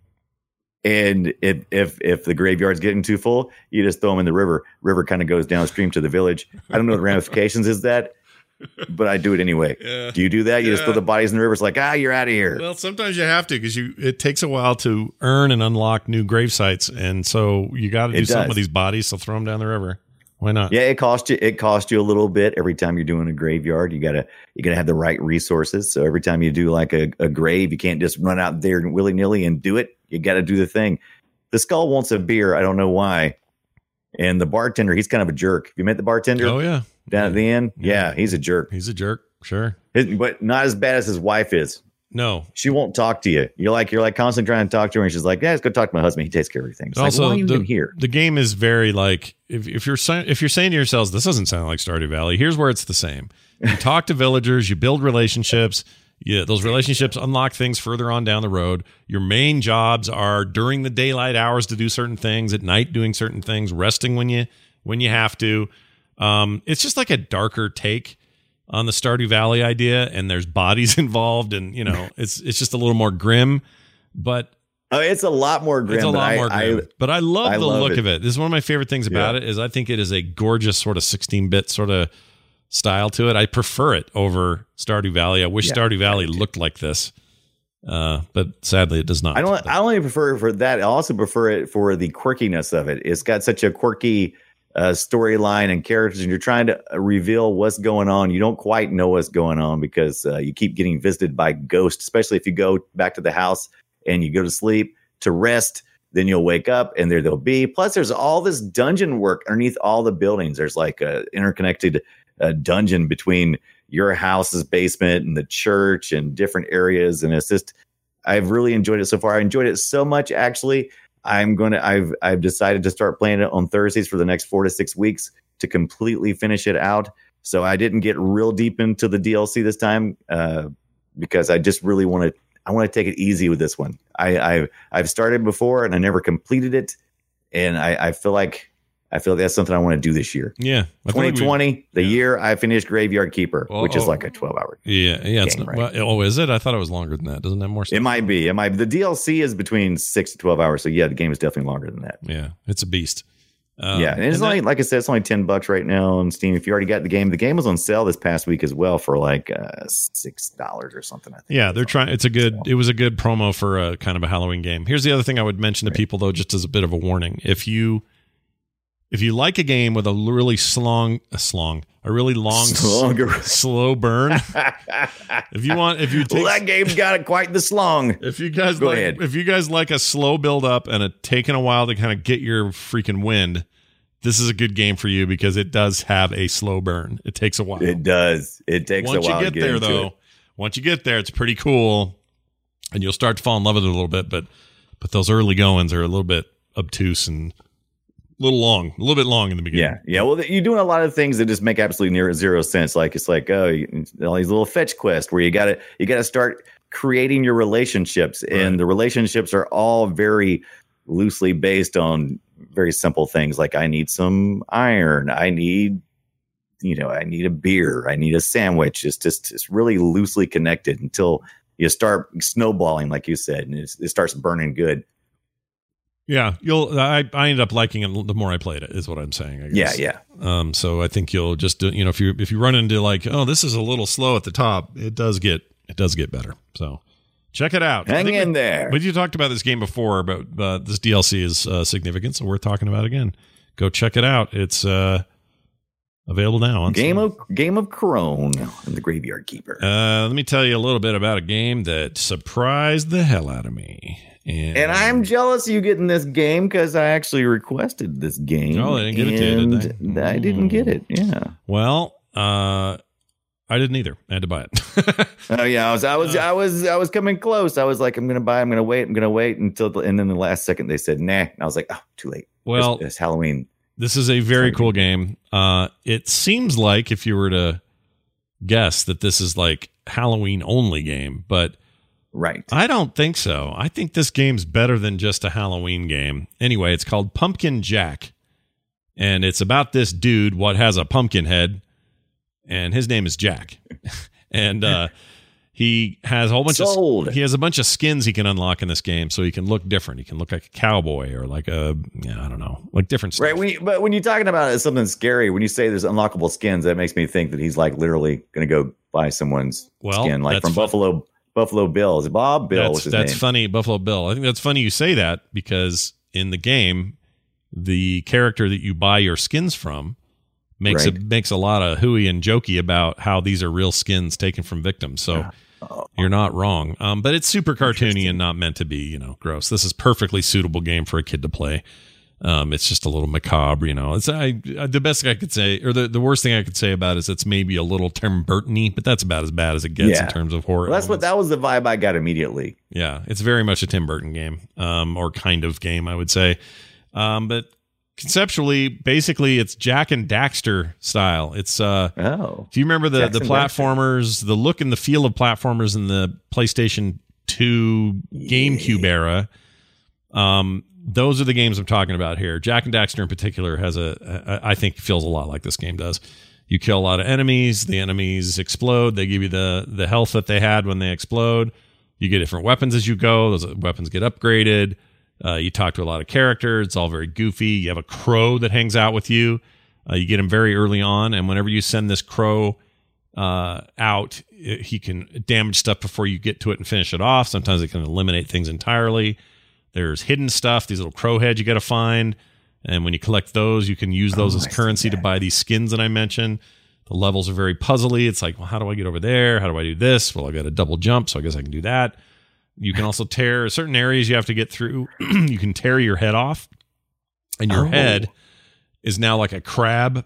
And if if if the graveyard's getting too full, you just throw them in the river. River kind of goes downstream to the village. I don't know the ramifications is that, but I do it anyway. Yeah. Do you do that? You just Yeah. throw the bodies in the river. It's like, ah, you're out of here. Well, sometimes you have to because you it takes a while to earn and unlock new grave sites, and so you got to do It something does. with these bodies. So throw them down the river. Why not? Yeah, it costs you. It costs you a little bit every time you're doing a graveyard. You gotta you gotta have the right resources. So every time you do like a, a grave, you can't just run out there willy nilly and do it. You got to do the thing. The skull wants a beer. I don't know why. And the bartender, he's kind of a jerk. You met the bartender Oh yeah, down at the end? Yeah. Yeah, he's a jerk. he's a jerk. Sure. His, but not as bad as his wife is. No. She won't talk to you. You're like you're like constantly trying to talk to her, and she's like, "Yeah, let's go talk to my husband. He takes care of everything." It's Also, like, why are you the, even here? the game is very like if if you're si- if you're saying to yourselves, this doesn't sound like Stardew Valley. Here's where it's the same. You talk to villagers, you build relationships. Yeah, those relationships unlock things further on down the road. Your main jobs are during the daylight hours to do certain things, at night doing certain things, resting when you when you have to. Um, it's just like a darker take on the Stardew Valley idea, and there's bodies involved, and you know, it's it's just a little more grim, but Oh, it's a lot more grim. it's a but lot I- more grim. I, but I love I the love look it. of it. This is one of my favorite things about Yeah. it is I think it is a gorgeous sort of sixteen-bit sort of style to it. I prefer it over Stardew Valley. I wish Yeah, Stardew Valley I do. looked like this, uh, but sadly, it does not. I don't. I only prefer it for that. I also prefer it for the quirkiness of it. It's got such a quirky uh, storyline and characters, and you're trying to reveal what's going on. You don't quite know what's going on because uh, you keep getting visited by ghosts. Especially if you go back to the house and you go to sleep to rest, then you'll wake up and there they'll be. Plus, there's all this dungeon work underneath all the buildings. There's like a interconnected uh, dungeon between your house's basement and the church and different areas, and it's just. I've really enjoyed it so far. I enjoyed it so much, actually. I'm going to, I've, I've decided to start playing it on Thursdays for the next four to six weeks to completely finish it out. So I didn't get real deep into the D L C this time uh, because I just really want to, I want to take it easy with this one. I, I, I've started before and I never completed it. And I, I feel like, I feel like that's something I want to do this year. Yeah, I feel like we- twenty twenty, the yeah. year I finished Graveyard Keeper, Oh, which is oh. like a twelve hour. Yeah, yeah. It's game, not, right? well, oh, is it? I thought it was longer than that. Doesn't it have more stuff? It might be. It might be. The D L C is between six to twelve hours. So yeah, the game is definitely longer than that. Yeah, it's a beast. Um, yeah. And it's and only, that- like I said, it's only ten bucks right now on Steam. If you already got the game, the game was on sale this past week as well for like uh, six dollars or something. I think. yeah, they're trying. It's a good. It was a good promo for a kind of a Halloween game. Here's the other thing I would mention to people though, just as a bit of a warning: if you if you like a game with a really slong, a slong, a really long, Slonger. s- slow burn, if you want, if you Well, take, that game's got it quite the slong. if you guys Go like, ahead. if you guys like a slow build up and it taking a while to kind of get your freaking wind, this is a good game for you because it does have a slow burn. It takes a while. It does. It takes Once a while you get, to get there, into though, it. once you get there, it's pretty cool, and you'll start to fall in love with it a little bit. But but those early goings are a little bit obtuse and a little long, a little bit long in the beginning. Yeah, yeah. Well, you're doing a lot of things that just make absolutely near zero sense. Like it's like oh, you, all these little fetch quests where you got to you got to start creating your relationships, Right. and the relationships are all very loosely based on very simple things. Like I need some iron, I need, you know, I need a beer, I need a sandwich. It's just it's really loosely connected until you start snowballing, like you said, and it's, it starts burning good. Yeah, you'll. I I ended up liking it the more I played it. Is what I'm saying. I Yeah, guess. yeah. Um. So I think you'll just do. You know, if you if you run into like, oh, this is a little slow at the top, it does get it does get better. So check it out. I Hang think in we- there. But you talked about this game before, but uh, this D L C is uh, significant, so we're talking about it again. Go check it out. It's uh, available now. On Game Steam. of Game of Crone and the Graveyard Keeper. Uh, let me tell you a little bit about a game that surprised the hell out of me. And, And I'm jealous of you getting this game because I actually requested this game. Oh, they didn't give it to you, did and they? I didn't get it. Yeah. well, uh, I didn't either. I had to buy it. Oh yeah. I was. I was. I was. I was coming close. I was like, I'm gonna buy. I'm gonna wait. I'm gonna wait until. The, and then the last second they said nah. And I was like, oh, too late. Well, it's, it's Halloween. This is a very cool game. Uh, it seems like if you were to guess that this is like Halloween only game, but right. I don't think so. I think this game's better than just a Halloween game. Anyway, it's called Pumpkin Jack, and it's about this dude what has a pumpkin head, and his name is Jack. and uh, he has a whole bunch Sold. of he has a bunch of skins he can unlock in this game, so he can look different. He can look like a cowboy or like a yeah, I don't know, like different stuff. Right. When you, but when you're talking about it, something scary, when you say there's unlockable skins, that makes me think that he's like literally going to go buy someone's well, skin, like from fun. Buffalo. Buffalo Bill. Is it Bob Bill? That's, What's his that's name? funny. Buffalo Bill. I think that's funny you say that because in the game, the character that you buy your skins from makes Right. a, makes a lot of hooey and jokey about how these are real skins taken from victims. So Oh. you're not wrong. Um, but it's super cartoony and not meant to be, you know, gross. This is perfectly suitable game for a kid to play. Um, it's just a little macabre, you know. It's I, I the best thing I could say, or the, the worst thing I could say about it is it's maybe a little Tim Burton-y, but that's about as bad as it gets Yeah. in terms of horror. Well, that's what that was the vibe I got immediately. Yeah, it's very much a Tim Burton game, um, or kind of game, I would say. Um, but conceptually, basically, it's Jack and Daxter style. It's uh, Oh, if you remember the Jackson the platformers, the look and the feel of platformers in the PlayStation two GameCube era. Um, those are the games I'm talking about here. Jack and Daxter in particular has a, I think, feels a lot like this game does. You kill a lot of enemies. The enemies explode. They give you the the health that they had when they explode. You get different weapons as you go. Those weapons get upgraded. Uh, you talk to a lot of characters. It's all very goofy. You have a crow that hangs out with you. Uh, you get him very early on, and whenever you send this crow uh, out, it, he can damage stuff before you get to it and finish it off. Sometimes it can eliminate things entirely. There's hidden stuff, these little crow heads you got to find. And when you collect those, you can use those Oh, as I see currency to that. buy these skins that I mentioned. The levels are very puzzly. It's like, well, how do I get over there? How do I do this? Well, I got a double jump, so I guess I can do that. You can also tear certain areas you have to get through. You can tear your head off, and your Oh. head is now like a crab.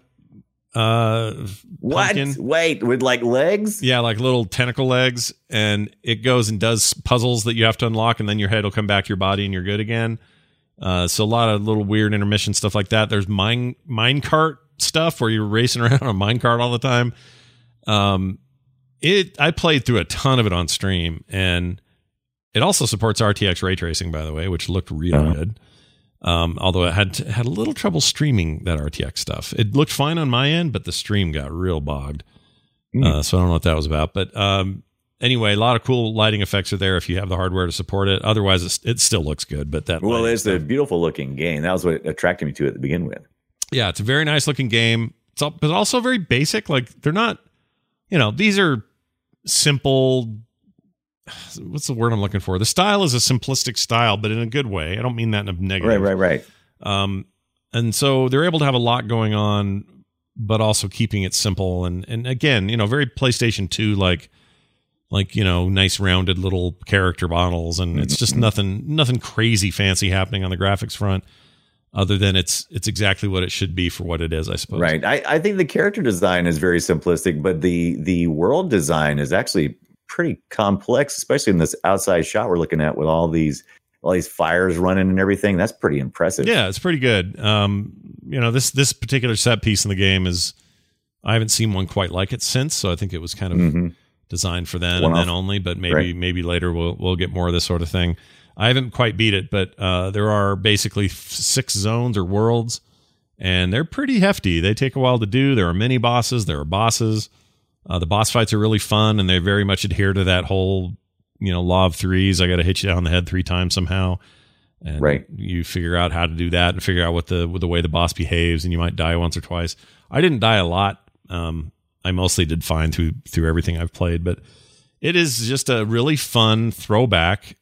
Uh, what? pumpkin. Wait, with like legs? Yeah, like little tentacle legs, and it goes and does puzzles that you have to unlock, and then your head will come back to your body, and you're good again. Uh, so a lot of little weird intermission stuff like that. There's mine minecart stuff where you're racing around on a minecart all the time. Um, it I played through a ton of it on stream, and it also supports R T X ray tracing, by the way, which looked really Uh-huh. good. Um, although it had had a little trouble streaming that R T X stuff. It looked fine on my end, but the stream got real bogged. Hmm. Uh, so I don't know what that was about. But um, anyway, a lot of cool lighting effects are there if you have the hardware to support it. Otherwise, it's, it still looks good. But that Well, lighting it's a stuff- beautiful looking game. That was what attracted me to it to begin with. yeah, it's a very nice looking game. It's all, but also very basic. Like they're not, you know, these are simple. What's the word I'm looking for? The style is a simplistic style, but in a good way. I don't mean that in a negative. Right, right, right. Um, and so they're able to have a lot going on, but also keeping it simple. And, and again, you know, very PlayStation two, like, like, you know, nice rounded little character models. And it's just nothing, nothing crazy fancy happening on the graphics front other than it's, it's exactly what it should be for what it is, I suppose. Right. I, I think the character design is very simplistic, but the the world design is actually pretty complex, especially in this outside shot we're looking at with all these all these fires running and everything. That's pretty impressive. Yeah, it's pretty good. Um, you know, this this particular set piece in the game is I haven't seen one quite like it since, so I think it was kind of Mhm. designed for then One and then off. only, but maybe Right. maybe later we'll we'll get more of this sort of thing. I haven't quite beat it, but uh, there are basically f- six zones or worlds, and they're pretty hefty. They take a while to do. There are mini bosses. There are bosses. Uh, the boss fights are really fun, and they very much adhere to that whole, you know, law of threes. I got to hit you on the head three times somehow, and Right. you figure out how to do that and figure out what the what the way the boss behaves, and you might die once or twice. I didn't die a lot. Um, I mostly did fine through through everything I've played, but it is just a really fun throwback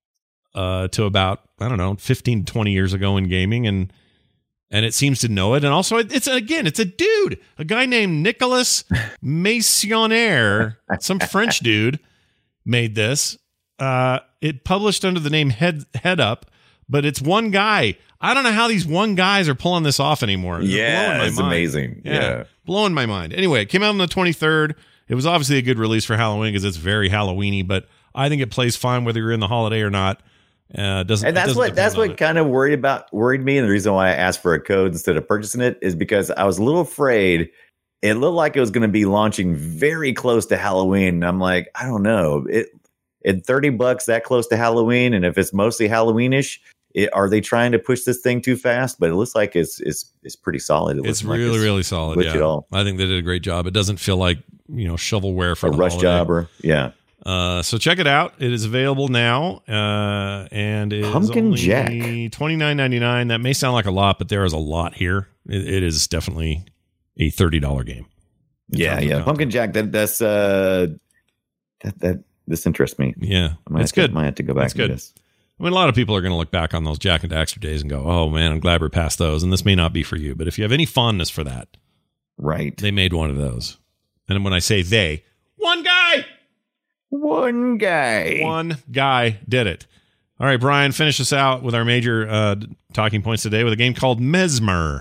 uh, to about, I don't know, fifteen to twenty years ago in gaming, and and it seems to know it. And also, it- it's again, it's a dude, a guy named Nicolas Massionnaire, some French dude, made this. Uh, it published under the name Head Head Up, but it's one guy. I don't know how these one guys are pulling this off anymore. It's blowing Yeah, my it's mind. amazing. Yeah. blowing my mind. Anyway, it came out on the twenty-third. It was obviously a good release for Halloween because it's very Halloweeny, but I think it plays fine whether you're in the holiday or not. Uh, doesn't And it that's doesn't what depend that's on what it. kind of worried about worried me, and the reason why I asked for a code instead of purchasing it is because I was a little afraid it looked like it was going to be launching very close to Halloween. And I'm like, I don't know. It at thirty bucks that close to Halloween, and if it's mostly Halloweenish, it, are they trying to push this thing too fast? But it looks like it's it's it's pretty solid. It it's like really it's really solid. Yeah, all. I think they did a great job. It doesn't feel like you know shovelware for a the rush holiday. job or yeah. Uh, so check it out. It is available now, uh, and it Pumpkin is Jack twenty-nine ninety-nine. That may sound like a lot, but there is a lot here. It, it is definitely a thirty dollars game. Yeah, yeah. Pumpkin Jack. That that's uh, that that this interests me. Yeah, it's good. To, might have to go back it's to good. this. I mean, a lot of people are going to look back on those Jack and Daxter days and go, "Oh man, I'm glad we're past those." And this may not be for you, but if you have any fondness for that, right? They made one of those. And when I say they, one guy. One guy. One guy did it. All right, Brian, finish us out with our major uh, talking points today with a game called Mesmer.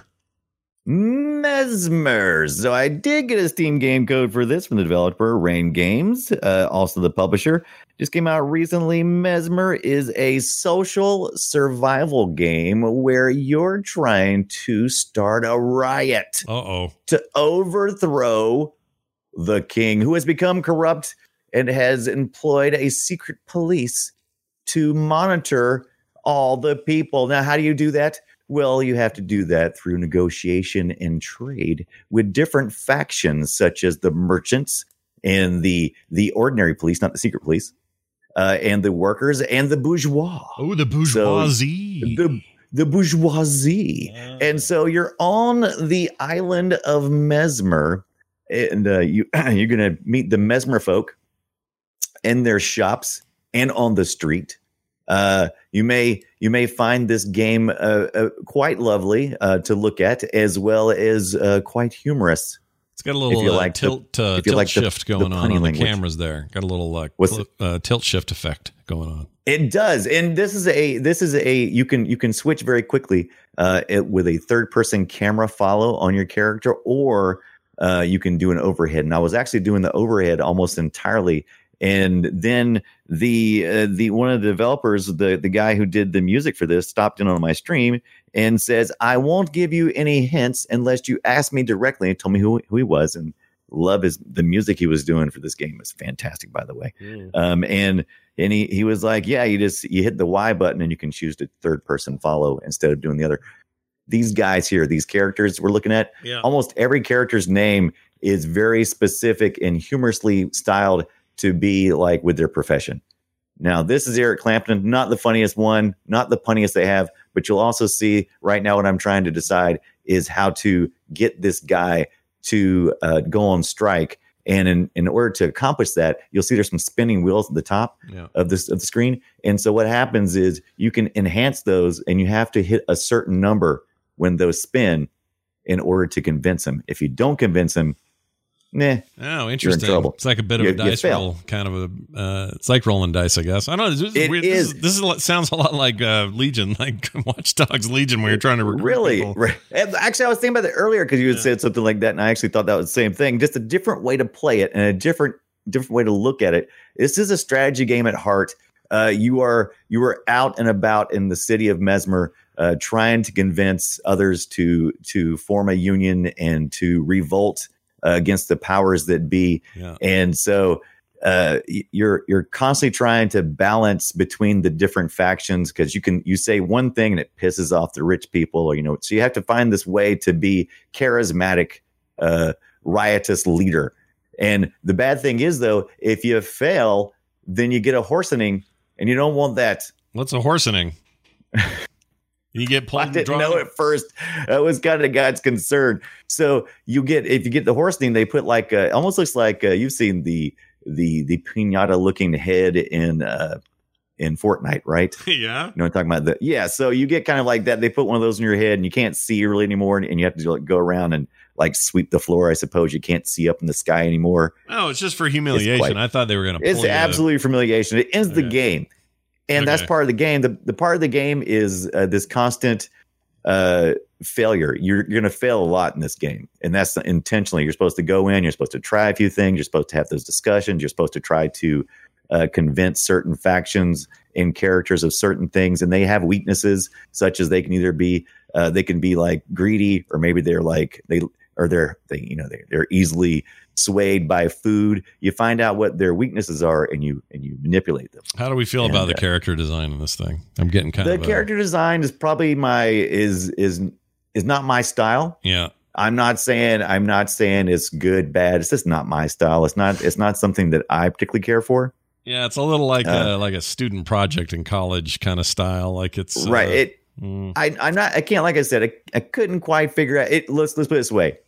Mesmer. So I did get a Steam game code for this from the developer, Rain Games, uh, also the publisher. Just came out recently. Mesmer is a social survival game where you're trying to start a riot. Uh-oh. To overthrow the king, who has become corrupt and has employed a secret police to monitor all the people. Now, how do you do that? Well, you have to do that through negotiation and trade with different factions, such as the merchants and the the ordinary police, not the secret police, uh, and the workers and the bourgeois. Oh, the bourgeoisie. So, the the bourgeoisie. Uh. And so you're on the island of Mesmer, and uh, you you're going to meet the Mesmer folk in their shops and on the street. Uh, you may you may find this game uh, uh, quite lovely uh, to look at, as well as uh, quite humorous. It's got a little uh, like tilt the, uh, tilt like shift the, going the on on the language. cameras there. Got a little uh, cl- uh, tilt shift effect going on. It does, and this is a this is a you can you can switch very quickly uh, it, with a third person camera follow on your character, or uh, you can do an overhead. And I was actually doing the overhead almost entirely. And then the uh, the one of the developers, the the guy who did the music for this, stopped in on my stream and says, "I won't give you any hints unless you ask me directly." And told me who who he was, and love his the music he was doing for this game was fantastic, by the way. Mm. Um, and and he he was like, "Yeah, you just you hit the Y button and you can choose to third person follow instead of doing the other." These guys here, these characters we're looking at, yeah. Almost every character's name is very specific and humorously styled to be like with their profession. Now, this is Eric Clapton, not the funniest one, not the punniest they have, but you'll also see right now what I'm trying to decide is how to get this guy to uh, go on strike. And in, in order to accomplish that, you'll see there's some spinning wheels at the top yeah. of this of the screen. And so what happens is you can enhance those, and you have to hit a certain number when those spin in order to convince them. If you don't convince them, nah. Oh, interesting. It's like a bit of you, a dice roll, kind of a. Uh, it's like rolling dice, I guess. I don't know. This is it weird. is. This, is, this is sounds a lot like uh, Legion, like Watch Dogs Legion, where you're trying to recruit really. people. Right. Actually, I was thinking about that earlier because you had yeah. said something like that, and I actually thought that was the same thing. Just a different way to play it and a different different way to look at it. This is a strategy game at heart. Uh, you are you are out and about in the city of Mesmer, uh, trying to convince others to to form a union and to revolt Uh, against the powers that be. Yeah. And so uh, you're you're constantly trying to balance between the different factions, because you can you say one thing and it pisses off the rich people, or you know, so you have to find this way to be charismatic, uh, riotous leader. And the bad thing is, though, if you fail, then you get a horsening, and you don't want that. What's a horsening? You get I didn't know at first. That was kind of God's concern. So you get if you get the horsening, they put like uh, almost looks like uh, you've seen the the the pinata looking head in uh, in Fortnite, right? Yeah, you know what I'm talking about. The, yeah, so you get kind of like that. They put one of those in your head, and you can't see really anymore, and you have to like, go around and like sweep the floor. I suppose you can't see up in the sky anymore. Oh, it's just for humiliation. Quite, I thought they were going to. It's absolutely for humiliation. It ends okay. the game. And okay. that's part of the game. The, the part of the game is uh, this constant uh, failure. You're, you're going to fail a lot in this game. And that's intentionally. You're supposed to go in. You're supposed to try a few things. You're supposed to have those discussions. You're supposed to try to uh, convince certain factions and characters of certain things. And they have weaknesses, such as they can either be, uh, they can be like greedy, or maybe they're like, they or they're they, you know they they're easily swayed by food. You find out what their weaknesses are, and you and you manipulate them. How do we feel and, about the uh, character design in this thing? I'm getting kind the of the character a, design is probably my is is is not my style. Yeah. I'm not saying I'm not saying it's good, bad. It's just not my style. It's not it's not something that I particularly care for. Yeah, it's a little like uh, a, like a student project in college kind of style. Like it's uh, right. It. Mm. I, I'm not. I can't. Like I said, I, I couldn't quite figure out it. Let's let's put it this way.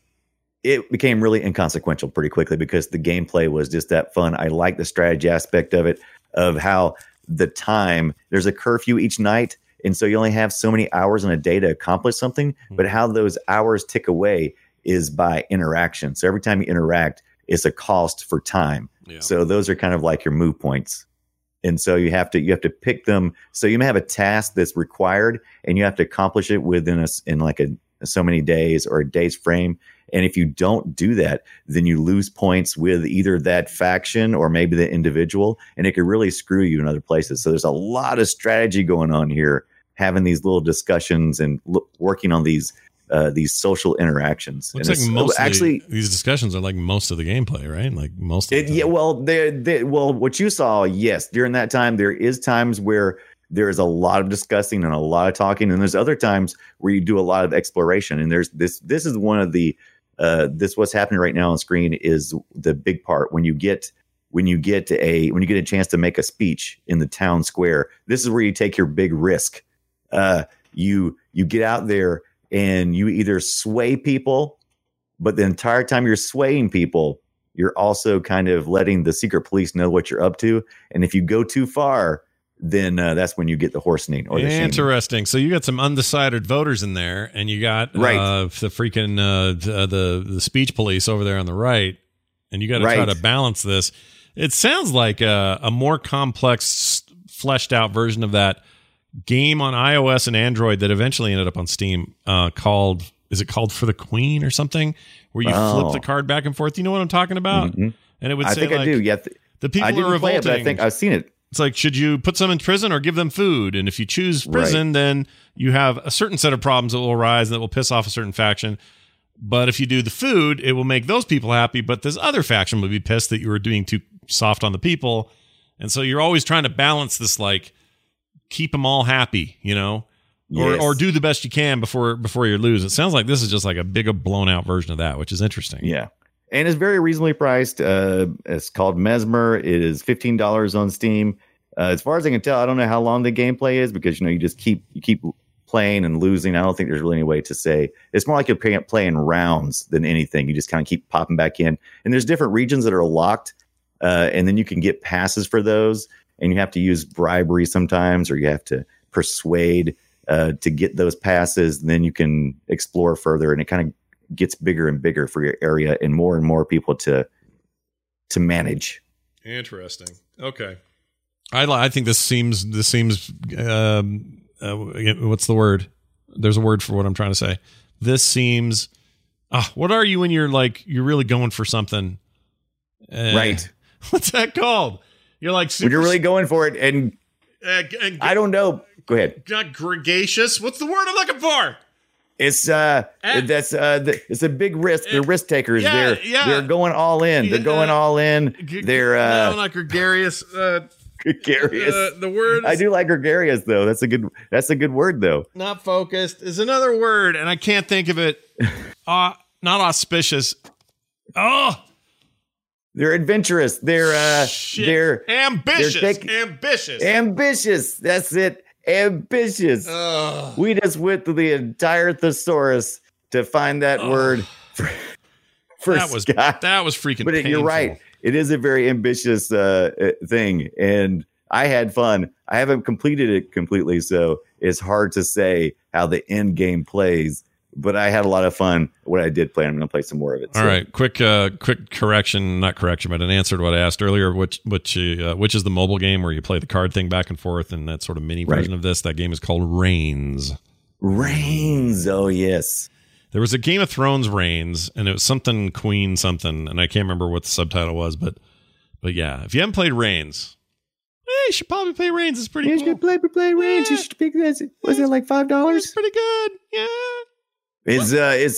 It became really inconsequential pretty quickly because the gameplay was just that fun. I like the strategy aspect of it, of how the time there's a curfew each night. And so you only have so many hours in a day to accomplish something, but how those hours tick away is by interaction. So every time you interact, it's a cost for time. Yeah. So those are kind of like your move points. And so you have to you have to pick them. So you may have a task that's required, and you have to accomplish it within a in like a so many days or a day's frame. And if you don't do that, then you lose points with either that faction or maybe the individual, and it could really screw you in other places. So there's a lot of strategy going on here, having these little discussions and lo- working on these uh, these social interactions. Looks and like most actually the, these discussions are like most of the gameplay, right? Like most. Of it, the yeah, well, they they well, what you saw, yes, during that time, there is times where there is a lot of discussing and a lot of talking, and there's other times where you do a lot of exploration. And there's this. This is one of the. Uh, this what's happening right now on screen is the big part when you get when you get a when you get a chance to make a speech in the town square. This is where you take your big risk. Uh, you you get out there and you either sway people, but the entire time you're swaying people, you're also kind of letting the secret police know what you're up to. And if you go too far, then uh, that's when you get the horsening or the shaming. Interesting. So you got some undecided voters in there, and you got right. uh, the freaking uh, the, the the speech police over there on the right, and you got to right. try to balance this. It sounds like a, a more complex, fleshed out version of that game on iOS and Android that eventually ended up on Steam. Uh, called is it called For the Queen or something? Where you oh. flip the card back and forth. You know what I'm talking about? Mm-hmm. And it would I say think like, I do. Yeah, th- the people I didn't are revolting. Play it, but I think I've seen it. It's like, should you put some in prison or give them food? And if you choose prison, right. then you have a certain set of problems that will arise and that will piss off a certain faction. But if you do the food, it will make those people happy. But this other faction will be pissed that you were doing too soft on the people. And so you're always trying to balance this, like, keep them all happy, you know, or yes. or do the best you can before before you lose. It sounds like this is just like a big, blown out version of that, which is interesting. Yeah. And it's very reasonably priced. Uh, it's called Mesmer. It is fifteen dollars on Steam. Uh, as far as I can tell, I don't know how long the gameplay is because, you know, you just keep you keep playing and losing. I don't think there's really any way to say. It's more like you're playing, playing rounds than anything. You just kind of keep popping back in. And there's different regions that are locked, uh, and then you can get passes for those. And you have to use bribery sometimes, or you have to persuade uh, to get those passes. And then you can explore further, and it kind of gets bigger and bigger for your area and more and more people to to manage. Interesting. Okay. I I think this seems this seems um, uh, what's the word? There's a word for what I'm trying to say. This seems ah, what are you when you're like you're really going for something? Uh, right. What's that called? You're like super, when you're really going for it, and, uh, and I don't know. Go ahead. Not gregarious. What's the word I'm looking for? It's uh, Uh, that's uh, the, it's a big risk. They're risk takers. yeah, they're yeah. they're going all in. They're going Uh, all in. G- They're uh, no, not gregarious. Uh, gregarious. uh, the word I is do like gregarious though. That's a good. That's a good word though. not focused. Is another word, and I can't think of it. Uh not auspicious. Oh, They're adventurous. They're uh, shit. they're ambitious. they're take- ambitious. ambitious. That's it. Ambitious. Ugh. We just went through the entire thesaurus to find that Ugh. word for, for that was Scott. that was freaking. But it, you're painful. right. It is a very ambitious uh, uh, thing, and I had fun. I haven't completed it completely, so it's hard to say how the end game plays. But I had a lot of fun when I did play. I'm going to play some more of it. All so. right, quick, uh, quick correction, not correction, but an answer to what I asked earlier. Which, which, uh, which is the mobile game where you play the card thing back and forth, and that sort of mini version Right. of this? That game is called Reigns. Reigns. Oh yes. There was a Game of Thrones Reigns, and it was something Queen something, and I can't remember what the subtitle was, but, but yeah, if you haven't played Reigns, hey, you should probably play Reigns. It's pretty You cool. should play play Reigns. Yeah. You should pick that. Was it like five dollars? It's pretty good. Yeah. Is uh is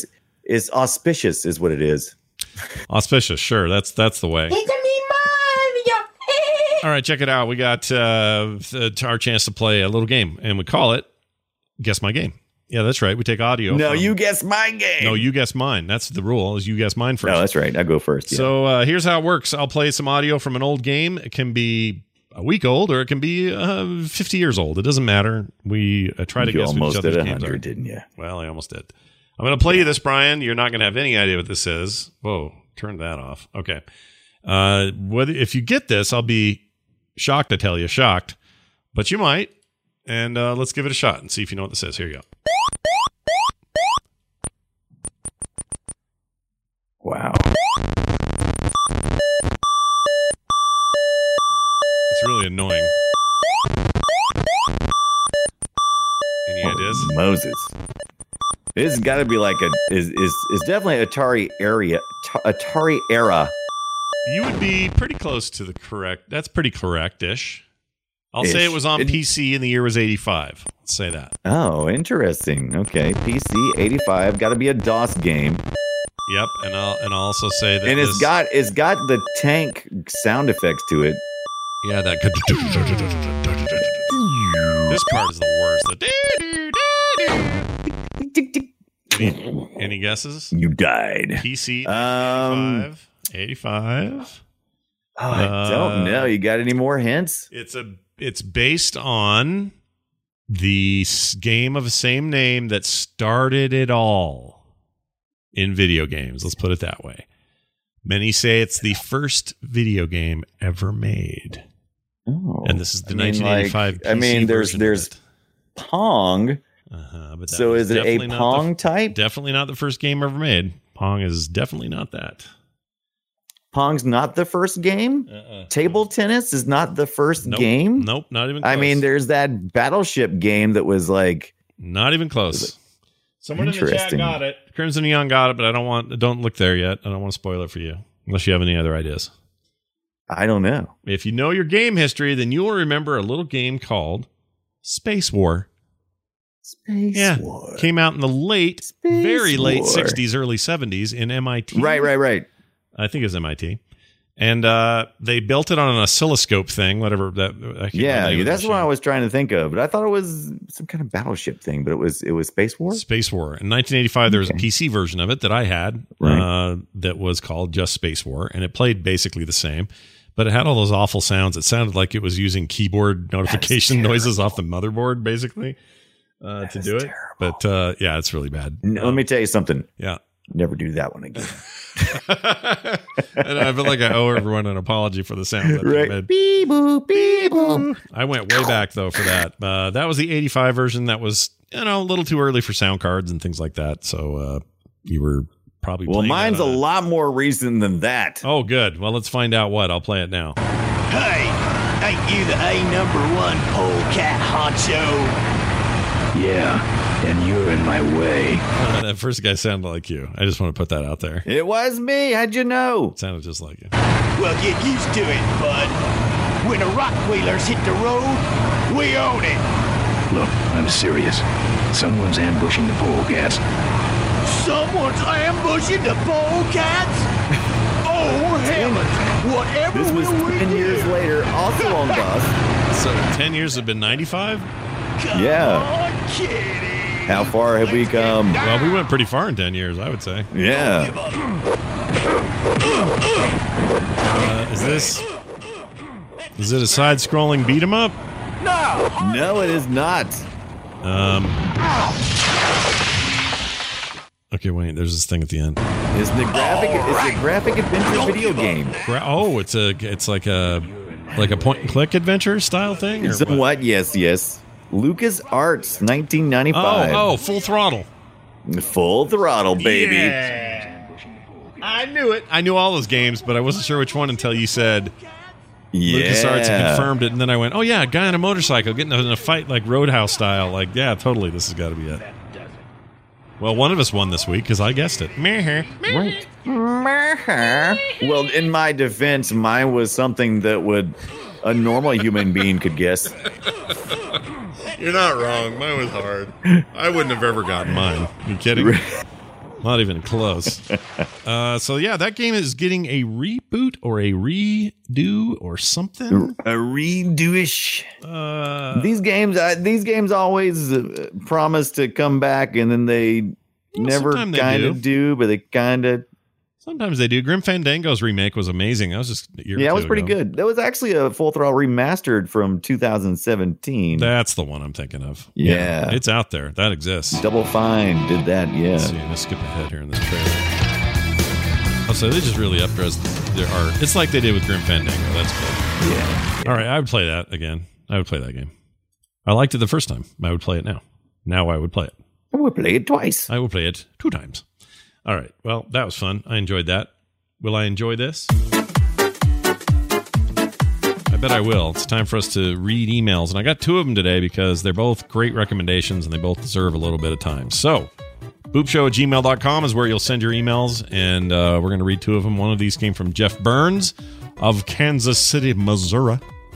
it's auspicious, is what it is. Auspicious, sure. That's that's the way. It's me, Mario. All right, check it out. We got uh, our chance to play a little game, and we call it Guess My Game. Yeah, that's right. We take audio. No, from, you guess my game. No, you guess mine. That's the rule. Is you guess mine first. No, that's right. I go first. Yeah. So uh, here's how it works. I'll play some audio from an old game. It can be a week old, or it can be uh, fifty years old. It doesn't matter. We uh, try to you guess what each almost other's did games one hundred, are. didn't you? Well, I almost did. I'm going to play you this, Brian. You're not going to have any idea what this is. Whoa, turn that off. Okay. Uh, whether if you get this, I'll be shocked to tell you, shocked, but you might. And uh, let's give it a shot and see if you know what this is. Here you go. Wow. It's really annoying. Any ideas? Moses. This has got to be like a is is is definitely Atari area Atari era. You would be pretty close to the correct. That's pretty correct-ish. I'll Ish. say it was on It- P C and the year was eighty-five. Let's say that. Oh, interesting. Okay, P C eighty-five. Got to be a DOS game, Yep, and I'll and I'll also say that and it's this- got it's got the tank sound effects to it. yeah that could. This part is the worst. Any, any guesses? You died. P C Um, eighty-five. eighty-five. Oh, I Uh, don't know. You got any more hints? It's a. It's based on the s- game of the same name that started it all in video games. Let's put it that way. Many say it's the first video game ever made, Oh, and this is the I mean, nineteen eighty-five. like, I mean, there's there's Pong. Uh-huh, but that So was is it a definitely not Pong the- type? Definitely not the first game ever made. Pong is definitely not that. Pong's not the first game. Uh-uh. Table tennis is not the first Nope. game. Nope, not even close. I mean, there's that Battleship game that was like, Not even close. Someone in the chat Interesting. got it. Crimson Neon got it, but I don't want. Don't look there yet. I don't want to spoil it for you, unless you have any other ideas. I don't know. If you know your game history, then you will remember a little game called Space War. Space Yeah, War. came out in the late, Space very late War. sixties, early seventies in M I T. Right, right, right. I think it was M I T. And uh, they built it on an oscilloscope thing, whatever that. I can't remember the Yeah, name of the that's what I machine. was trying to think of, but I thought it was some kind of battleship thing. But it was it was Space War. Space War. In nineteen eighty-five, there was a P C version of it that I had Right. uh, that was called just Space War, and it played basically the same, but it had all those awful sounds. It sounded like it was using keyboard notification noises off the motherboard, basically, uh, to is do it. terrible. But uh, yeah, it's really bad. N- Let me tell you something. Yeah. Never do that one again. And I feel like I owe everyone an apology for the sound that they Right. made. Beep boop, beep boop. I went way back though for that. Uh, that was the eighty-five version. That was, you know, a little too early for sound cards and things like that. So uh, you were probably Well, playing mine's that a on lot more recent than that. Oh, good. Well, let's find out what. I'll play it now. Hey, ain't you the A number one polecat honcho? Yeah, and you're in my way. Uh, that first guy sounded like you. I just want to put that out there. It was me. How'd you know? It sounded just like you. Well, get used to it, bud. When the rock wheelers hit the road, we own it. Look, I'm serious. Someone's ambushing the polecats. Someone's ambushing the polecats? Oh, heavens. Whatever This was will we ten do? years later, also on DOS. So ten years have been ninety-five? Come Yeah. on, kitty. How far have we come? Well, we went pretty far in ten years, I would say. Yeah. Uh, is this... Is it a side-scrolling beat-em-up? No, it is not. Um... Okay, wait. There's this thing at the end. It's the graphic. It's a graphic adventure video game. Gra- Oh, it's a. It's like a, like a point-and-click adventure style thing. Or Somewhat, yes, yes. Lucas Arts, nineteen ninety-five. Oh, oh, Full Throttle. Full throttle, baby. Yeah. I knew it. I knew all those games, but I wasn't sure which one until you said Yeah. LucasArts confirmed it, and then I went, "Oh yeah, a guy on a motorcycle getting in a fight like Roadhouse style." Like, yeah, totally. This has got to be it. Well, one of us won this week because I guessed it. Right. Well, in my defense, mine was something that would a normal human being could guess. You're not wrong. Mine was hard. I wouldn't have ever gotten mine. You kidding? Not even close. uh, so yeah, that game is getting a reboot or a redo or something. A redo-ish. Uh, these games, uh, these games always uh, promise to come back, and then they well, never sometime they kind of do. do, but they kind of. Sometimes they do. Grim Fandango's remake was amazing. That was just a year yeah, or it was two pretty ago. good. That was actually a Full Throttle remastered from two thousand seventeen. That's the one I'm thinking of. Yeah. It's out there. That exists. Double Fine did that. Yeah. Let's see, let's skip ahead here in this trailer. Oh, so they just really updressed their art. It's like they did with Grim Fandango. That's cool. Yeah. All right, I would play that again. I would play that game. I liked it the first time. I would play it now. Now I would play it. I would play it twice. I will play it two times. All right. Well, that was fun. I enjoyed that. Will I enjoy this? I bet I will. It's time for us to read emails. And I got two of them today because they're both great recommendations and they both deserve a little bit of time. So, boopshow at gmail dot com is where you'll send your emails. And uh, we're going to read two of them. One of these came from Jeff Burns of Kansas City, Missouri.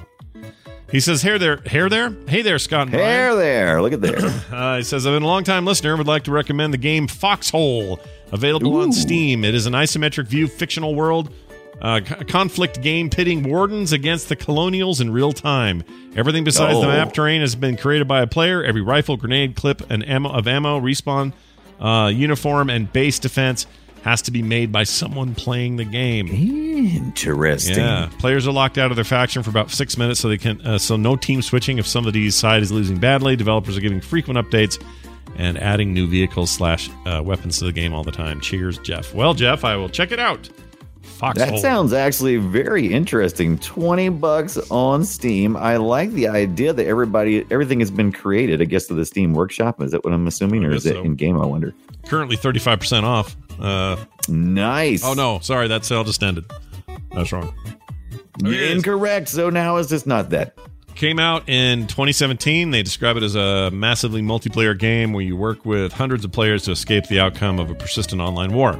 He says, hey there, hair there? Hey there, Scott and Brian. Hair there. Look at there. Uh, he says, I've been a long-time listener and would like to recommend the game Foxhole, available Ooh. on Steam. It is an isometric view fictional world uh, c- conflict game pitting wardens against the colonials in real time. Everything besides oh. the map terrain has been created by a player. Every rifle, grenade, clip, and ammo of ammo, respawn, uh, uniform, and base defense has to be made by someone playing the game. Interesting. Yeah, players are locked out of their faction for about six minutes, so they can uh, so no team switching if somebody's side is losing badly. Developers are giving frequent updates and adding new vehicles slash uh, weapons to the game all the time. Cheers, Jeff. Well, Jeff, I will check it out. Foxhole. That sounds actually very interesting. twenty bucks on Steam. I like the idea that everybody, everything has been created, I guess, to the Steam Workshop. Is that what I'm assuming? Or is it so. in game, I wonder? Currently thirty-five percent off. Uh, nice. Oh, no. Sorry, that sale just ended. That's wrong. Okay, incorrect. So now it's just not that. Came out in twenty seventeen. They describe it as a massively multiplayer game where you work with hundreds of players to escape the outcome of a persistent online war.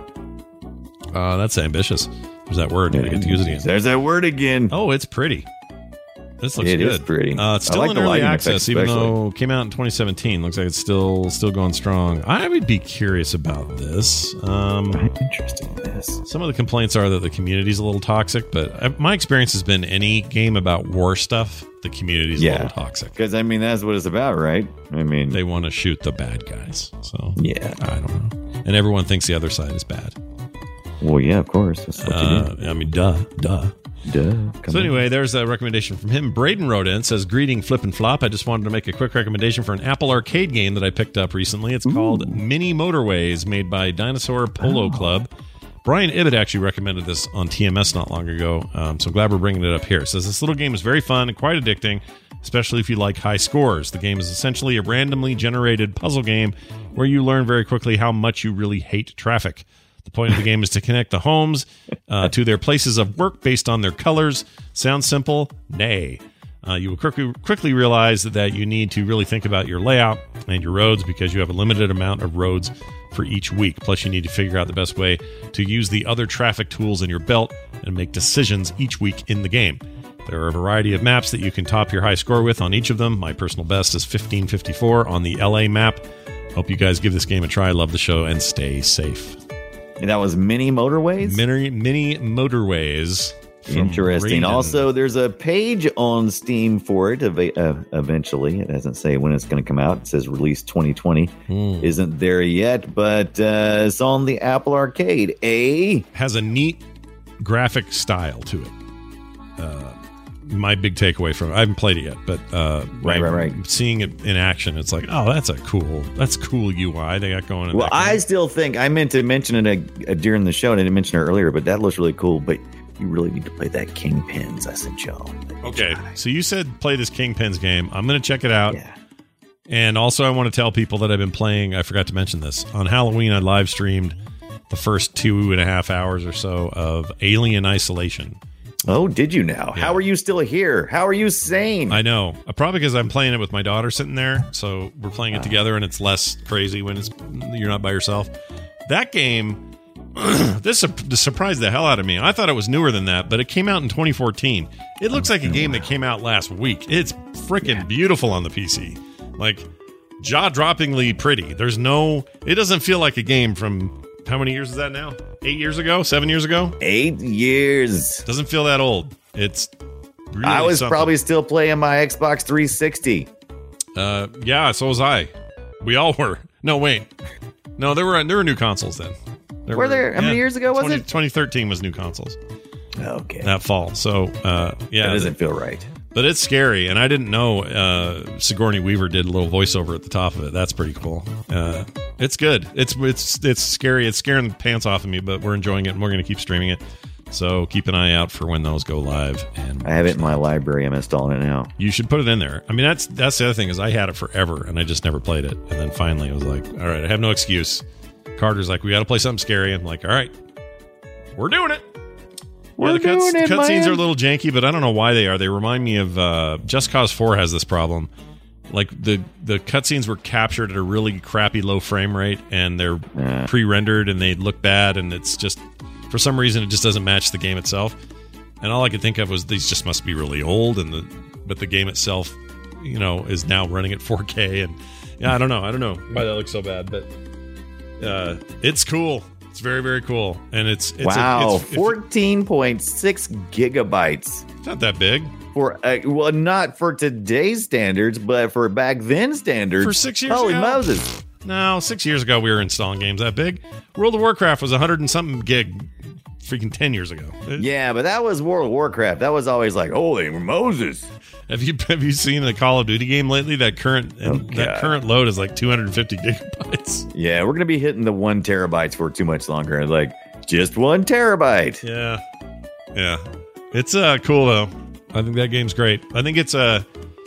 Uh, that's ambitious. There's that word. I get to use it again. There's that word again. Oh, it's pretty. This looks it good. It is pretty. Uh, it's still like in early access, effects, even though it came out in twenty seventeen. Looks like it's still still going strong. I would be curious about this. Um, I'm interested in this. Some of the complaints are that the community's a little toxic, but I, my experience has been any game about war stuff, the community's yeah. a little toxic. Because, I mean, that's what it's about, right? I mean, they want to shoot the bad guys. So, yeah. I don't know. And everyone thinks the other side is bad. Well, yeah, of course. That's what uh, you do. I mean, duh, duh. Duh. So anyway, there's a recommendation from him. Braden wrote in, says, greeting Flip and Flop. I just wanted to make a quick recommendation for an Apple Arcade game that I picked up recently. It's Ooh. called Mini Motorways, made by Dinosaur Polo oh. Club. Brian Ibbett actually recommended this on T M S not long ago, um, so I'm glad we're bringing it up here. It says, this little game is very fun and quite addicting, especially if you like high scores. The game is essentially a randomly generated puzzle game where you learn very quickly how much you really hate traffic. The point of the game is to connect the homes uh, to their places of work based on their colors. Sounds simple? Nay. Uh, you will quickly, quickly realize that you need to really think about your layout and your roads because you have a limited amount of roads for each week. Plus, you need to figure out the best way to use the other traffic tools in your belt and make decisions each week in the game. There are a variety of maps that you can top your high score with on each of them. My personal best is fifteen fifty-four on the L A map. Hope you guys give this game a try. Love the show and stay safe. And that was Mini Motorways? Mini, mini Motorways. Interesting. Raiden. Also, there's a page on Steam for it ev- uh, eventually. It doesn't say when it's going to come out. It says release twenty twenty. Mm. Isn't there yet, but uh, it's on the Apple Arcade. A Has a neat graphic style to it. Uh, my big takeaway from it. I haven't played it yet, but uh, right, right, right. seeing it in action, it's like, oh, that's a cool, that's cool U I they got going. In well, I still think I meant to mention it uh, during the show, and I didn't mention it earlier, but that looks really cool. But you really need to play that Kingpins I sent y'all. Okay, so you said play this Kingpins game. I'm going to check it out. Yeah. And also, I want to tell people that I've been playing. I forgot to mention this on Halloween. I live streamed the first two and a half hours or so of Alien Isolation. Oh, did you now? Yeah. How are you still here? How are you sane? I know. Uh, probably because I'm playing it with my daughter sitting there. So we're playing it together, and it's less crazy when it's you're not by yourself. That game, this, this surprised the hell out of me. I thought it was newer than that, but it came out in twenty fourteen. It looks like a game that came out last week. It's freaking yeah. beautiful on the P C. Like, jaw-droppingly pretty. There's no... It doesn't feel like a game from how many years is that now? Eight years ago? Seven years ago? Eight years. Doesn't feel that old. It's really I was something. probably still playing my Xbox three sixty. Uh, yeah, so was I. We all were. No, wait. No, there were there were new consoles then. There Were there? How many years ago was twenty it? twenty thirteen was new consoles. Okay. That fall. So, uh, yeah. That doesn't feel right. But it's scary, and I didn't know uh, Sigourney Weaver did a little voiceover at the top of it. That's pretty cool. Uh, it's good. It's it's it's scary. It's scaring the pants off of me, but we're enjoying it, and we're going to keep streaming it. So keep an eye out for when those go live. And I have it in my library. I'm installing it now. you should put it in there. I mean, that's that's the other thing is I had it forever, and I just never played it. And then finally, I was like, all right, I have no excuse. Carter's like, we got to play something scary. I'm like, all right, we're doing it. We're yeah, the cuts, doing it, cutscenes man. are a little janky, but I don't know why they are. They remind me of uh, Just Cause four has this problem. Like the the cutscenes were captured at a really crappy low frame rate, and they're Yeah. pre-rendered, and they look bad, and it's just for some reason it just doesn't match the game itself. And all I could think of was these just must be really old, and the but the game itself, you know, is now running at four K, and yeah, I don't know, I don't know why that looks so bad, but uh, it's cool. It's very, very cool. And it's, it's wow, a, it's, fourteen point six gigabytes. It's not that big. For uh, well, not for today's standards, but for back then standards. For six years Holy ago? Moses. No, six years ago we were installing games that big. World of Warcraft was a hundred and something gig freaking ten years ago. It- Yeah, but that was World of Warcraft. That was always like, holy Moses. Have you have you seen the Call of Duty game lately? That current Oh, that God. current load is like two hundred fifty gigabytes. Yeah, we're going to be hitting the one terabytes for too much longer. Like, just one terabyte. Yeah, yeah. It's uh cool though. I think that game's great. I think it's a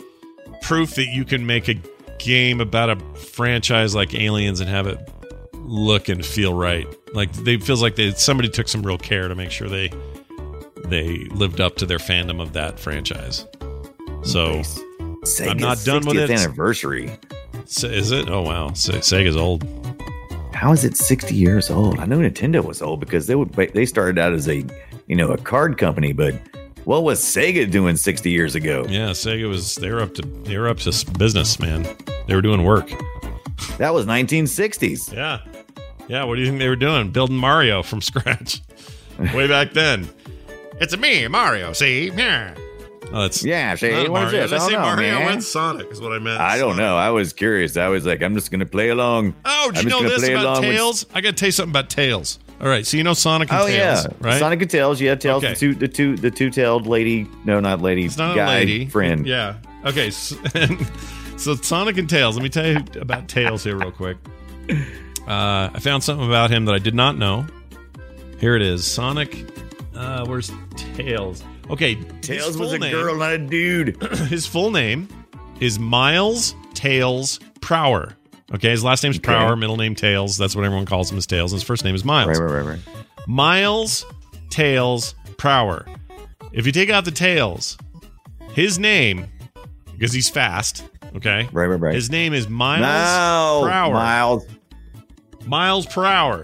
proof that you can make a game about a franchise like Aliens and have it look and feel right. Like they it feels like they somebody took some real care to make sure they they lived up to their fandom of that franchise. So Sega's I'm not done with sixtieth it. anniversary. Se- is it? Oh wow, Se- Sega's old. How is it sixty years old? I know Nintendo was old because they would they started out as a you know a card company, but what was Sega doing sixty years ago? Yeah, Sega was they were up to they were up to s- business, man. They were doing work. That was nineteen sixties. Yeah, yeah. What do you think they were doing? Building Mario from scratch way back then. It's a me, Mario. See, yeah. Oh, that's Yeah, see, not what is Mario. this? Did I I say don't know, Mario? man. Went Sonic is what I meant. I don't Sonic. know. I was curious. I was like, I'm just going to play along. Oh, did I'm you just know gonna this play about along with- Tails? I got to tell you something about Tails. All right, so you know Sonic and Oh Tails, yeah, right? Sonic and Tails. Yeah, Tails. Okay. The two, the two, the two-tailed lady. No, not lady. It's not guy a lady friend. Yeah. Okay. So, so Sonic and Tails. Let me tell you about Tails here real quick. Uh, I found something about him that I did not know. Here it is. Sonic. Uh, where's Tails? Okay. his Tails full was a name- girl, not a dude. His full name is Miles Tails Prower. Okay. His last name's Okay. Prower. Middle name Tails. That's what everyone calls him is Tails. And his first name is Miles. Right, right, right, right. Miles Tails Prower. If you take out the tails, his name, because he's fast, okay? Right, right, right. His name is Miles No, Prower. Miles. Miles Prower.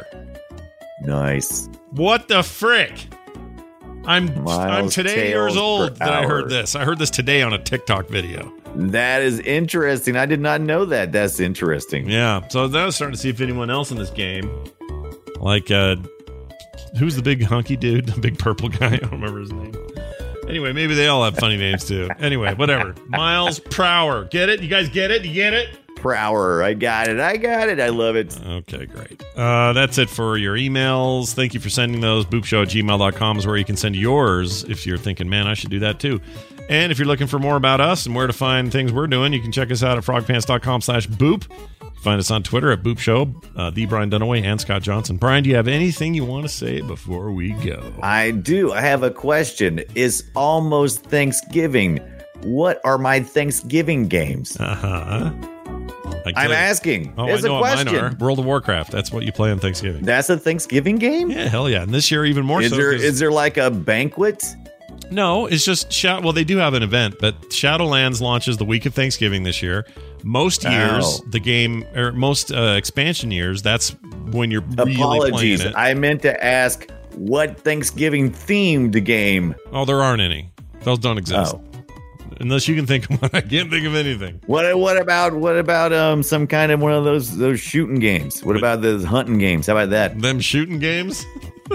Nice. What the frick? I'm I'm Miles today years Tails old per that I hour. heard this. I heard this today on a TikTok video. That is interesting. I did not know that. That's interesting. Yeah. So then I was starting to see if anyone else in this game, like uh who's the big hunky dude, the big purple guy? I don't remember his name. Anyway, maybe they all have funny names too. Anyway, whatever. Miles Prower. Get it? You guys get it? You get it? Prower. I got it. I got it. I love it. Okay, great. Uh, that's it for your emails. Thank you for sending those. boopshow at gmail dot com is where you can send yours if you're thinking, man, I should do that too. And if you're looking for more about us and where to find things we're doing, you can check us out at frogpants dot com slash boop. Find us on Twitter at Boop Show, uh, the Brian Dunaway and Scott Johnson. Brian, do you have anything you want to say before we go? I do. I have a question. It's almost Thanksgiving. What are my Thanksgiving games? Uh-huh. I'm asking. Oh, it's I know a what mine question. are. World of Warcraft. That's what you play on Thanksgiving. That's a Thanksgiving game? Yeah, hell yeah. And this year even more Is so. there 'cause- is there like a banquet? No, it's just Shadow. Well, they do have an event, but Shadowlands launches the week of Thanksgiving this year. Most years, Oh. the game or most uh, expansion years, that's when you're really Apologies. playing it. I meant to ask what Thanksgiving themed game. Oh, there aren't any. Those don't exist. Oh. Unless you can think of one. I can't think of anything. What what about what about um some kind of one of those those shooting games? What about those hunting games? How about that? Them shooting games?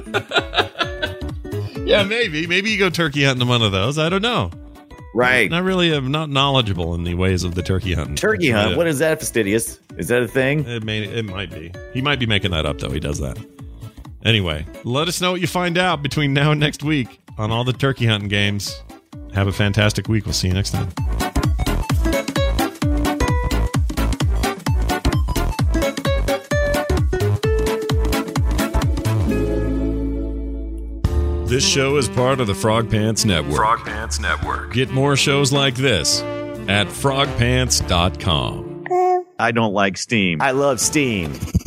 Yeah, maybe. Maybe you go turkey hunting in one of those. I don't know. Right. Not really. I'm not knowledgeable in the ways of the turkey hunting. Turkey hunt. Yeah. What is that, Fastidious? Is that a thing? It may. It might be. He might be making that up though. He does that. Anyway, let us know what you find out between now and next week on all the turkey hunting games. Have a fantastic week. We'll see you next time. This show is part of the Frog Pants Network. Frog Pants Network. Get more shows like this at frog pants dot com. I don't like steam. I love steam.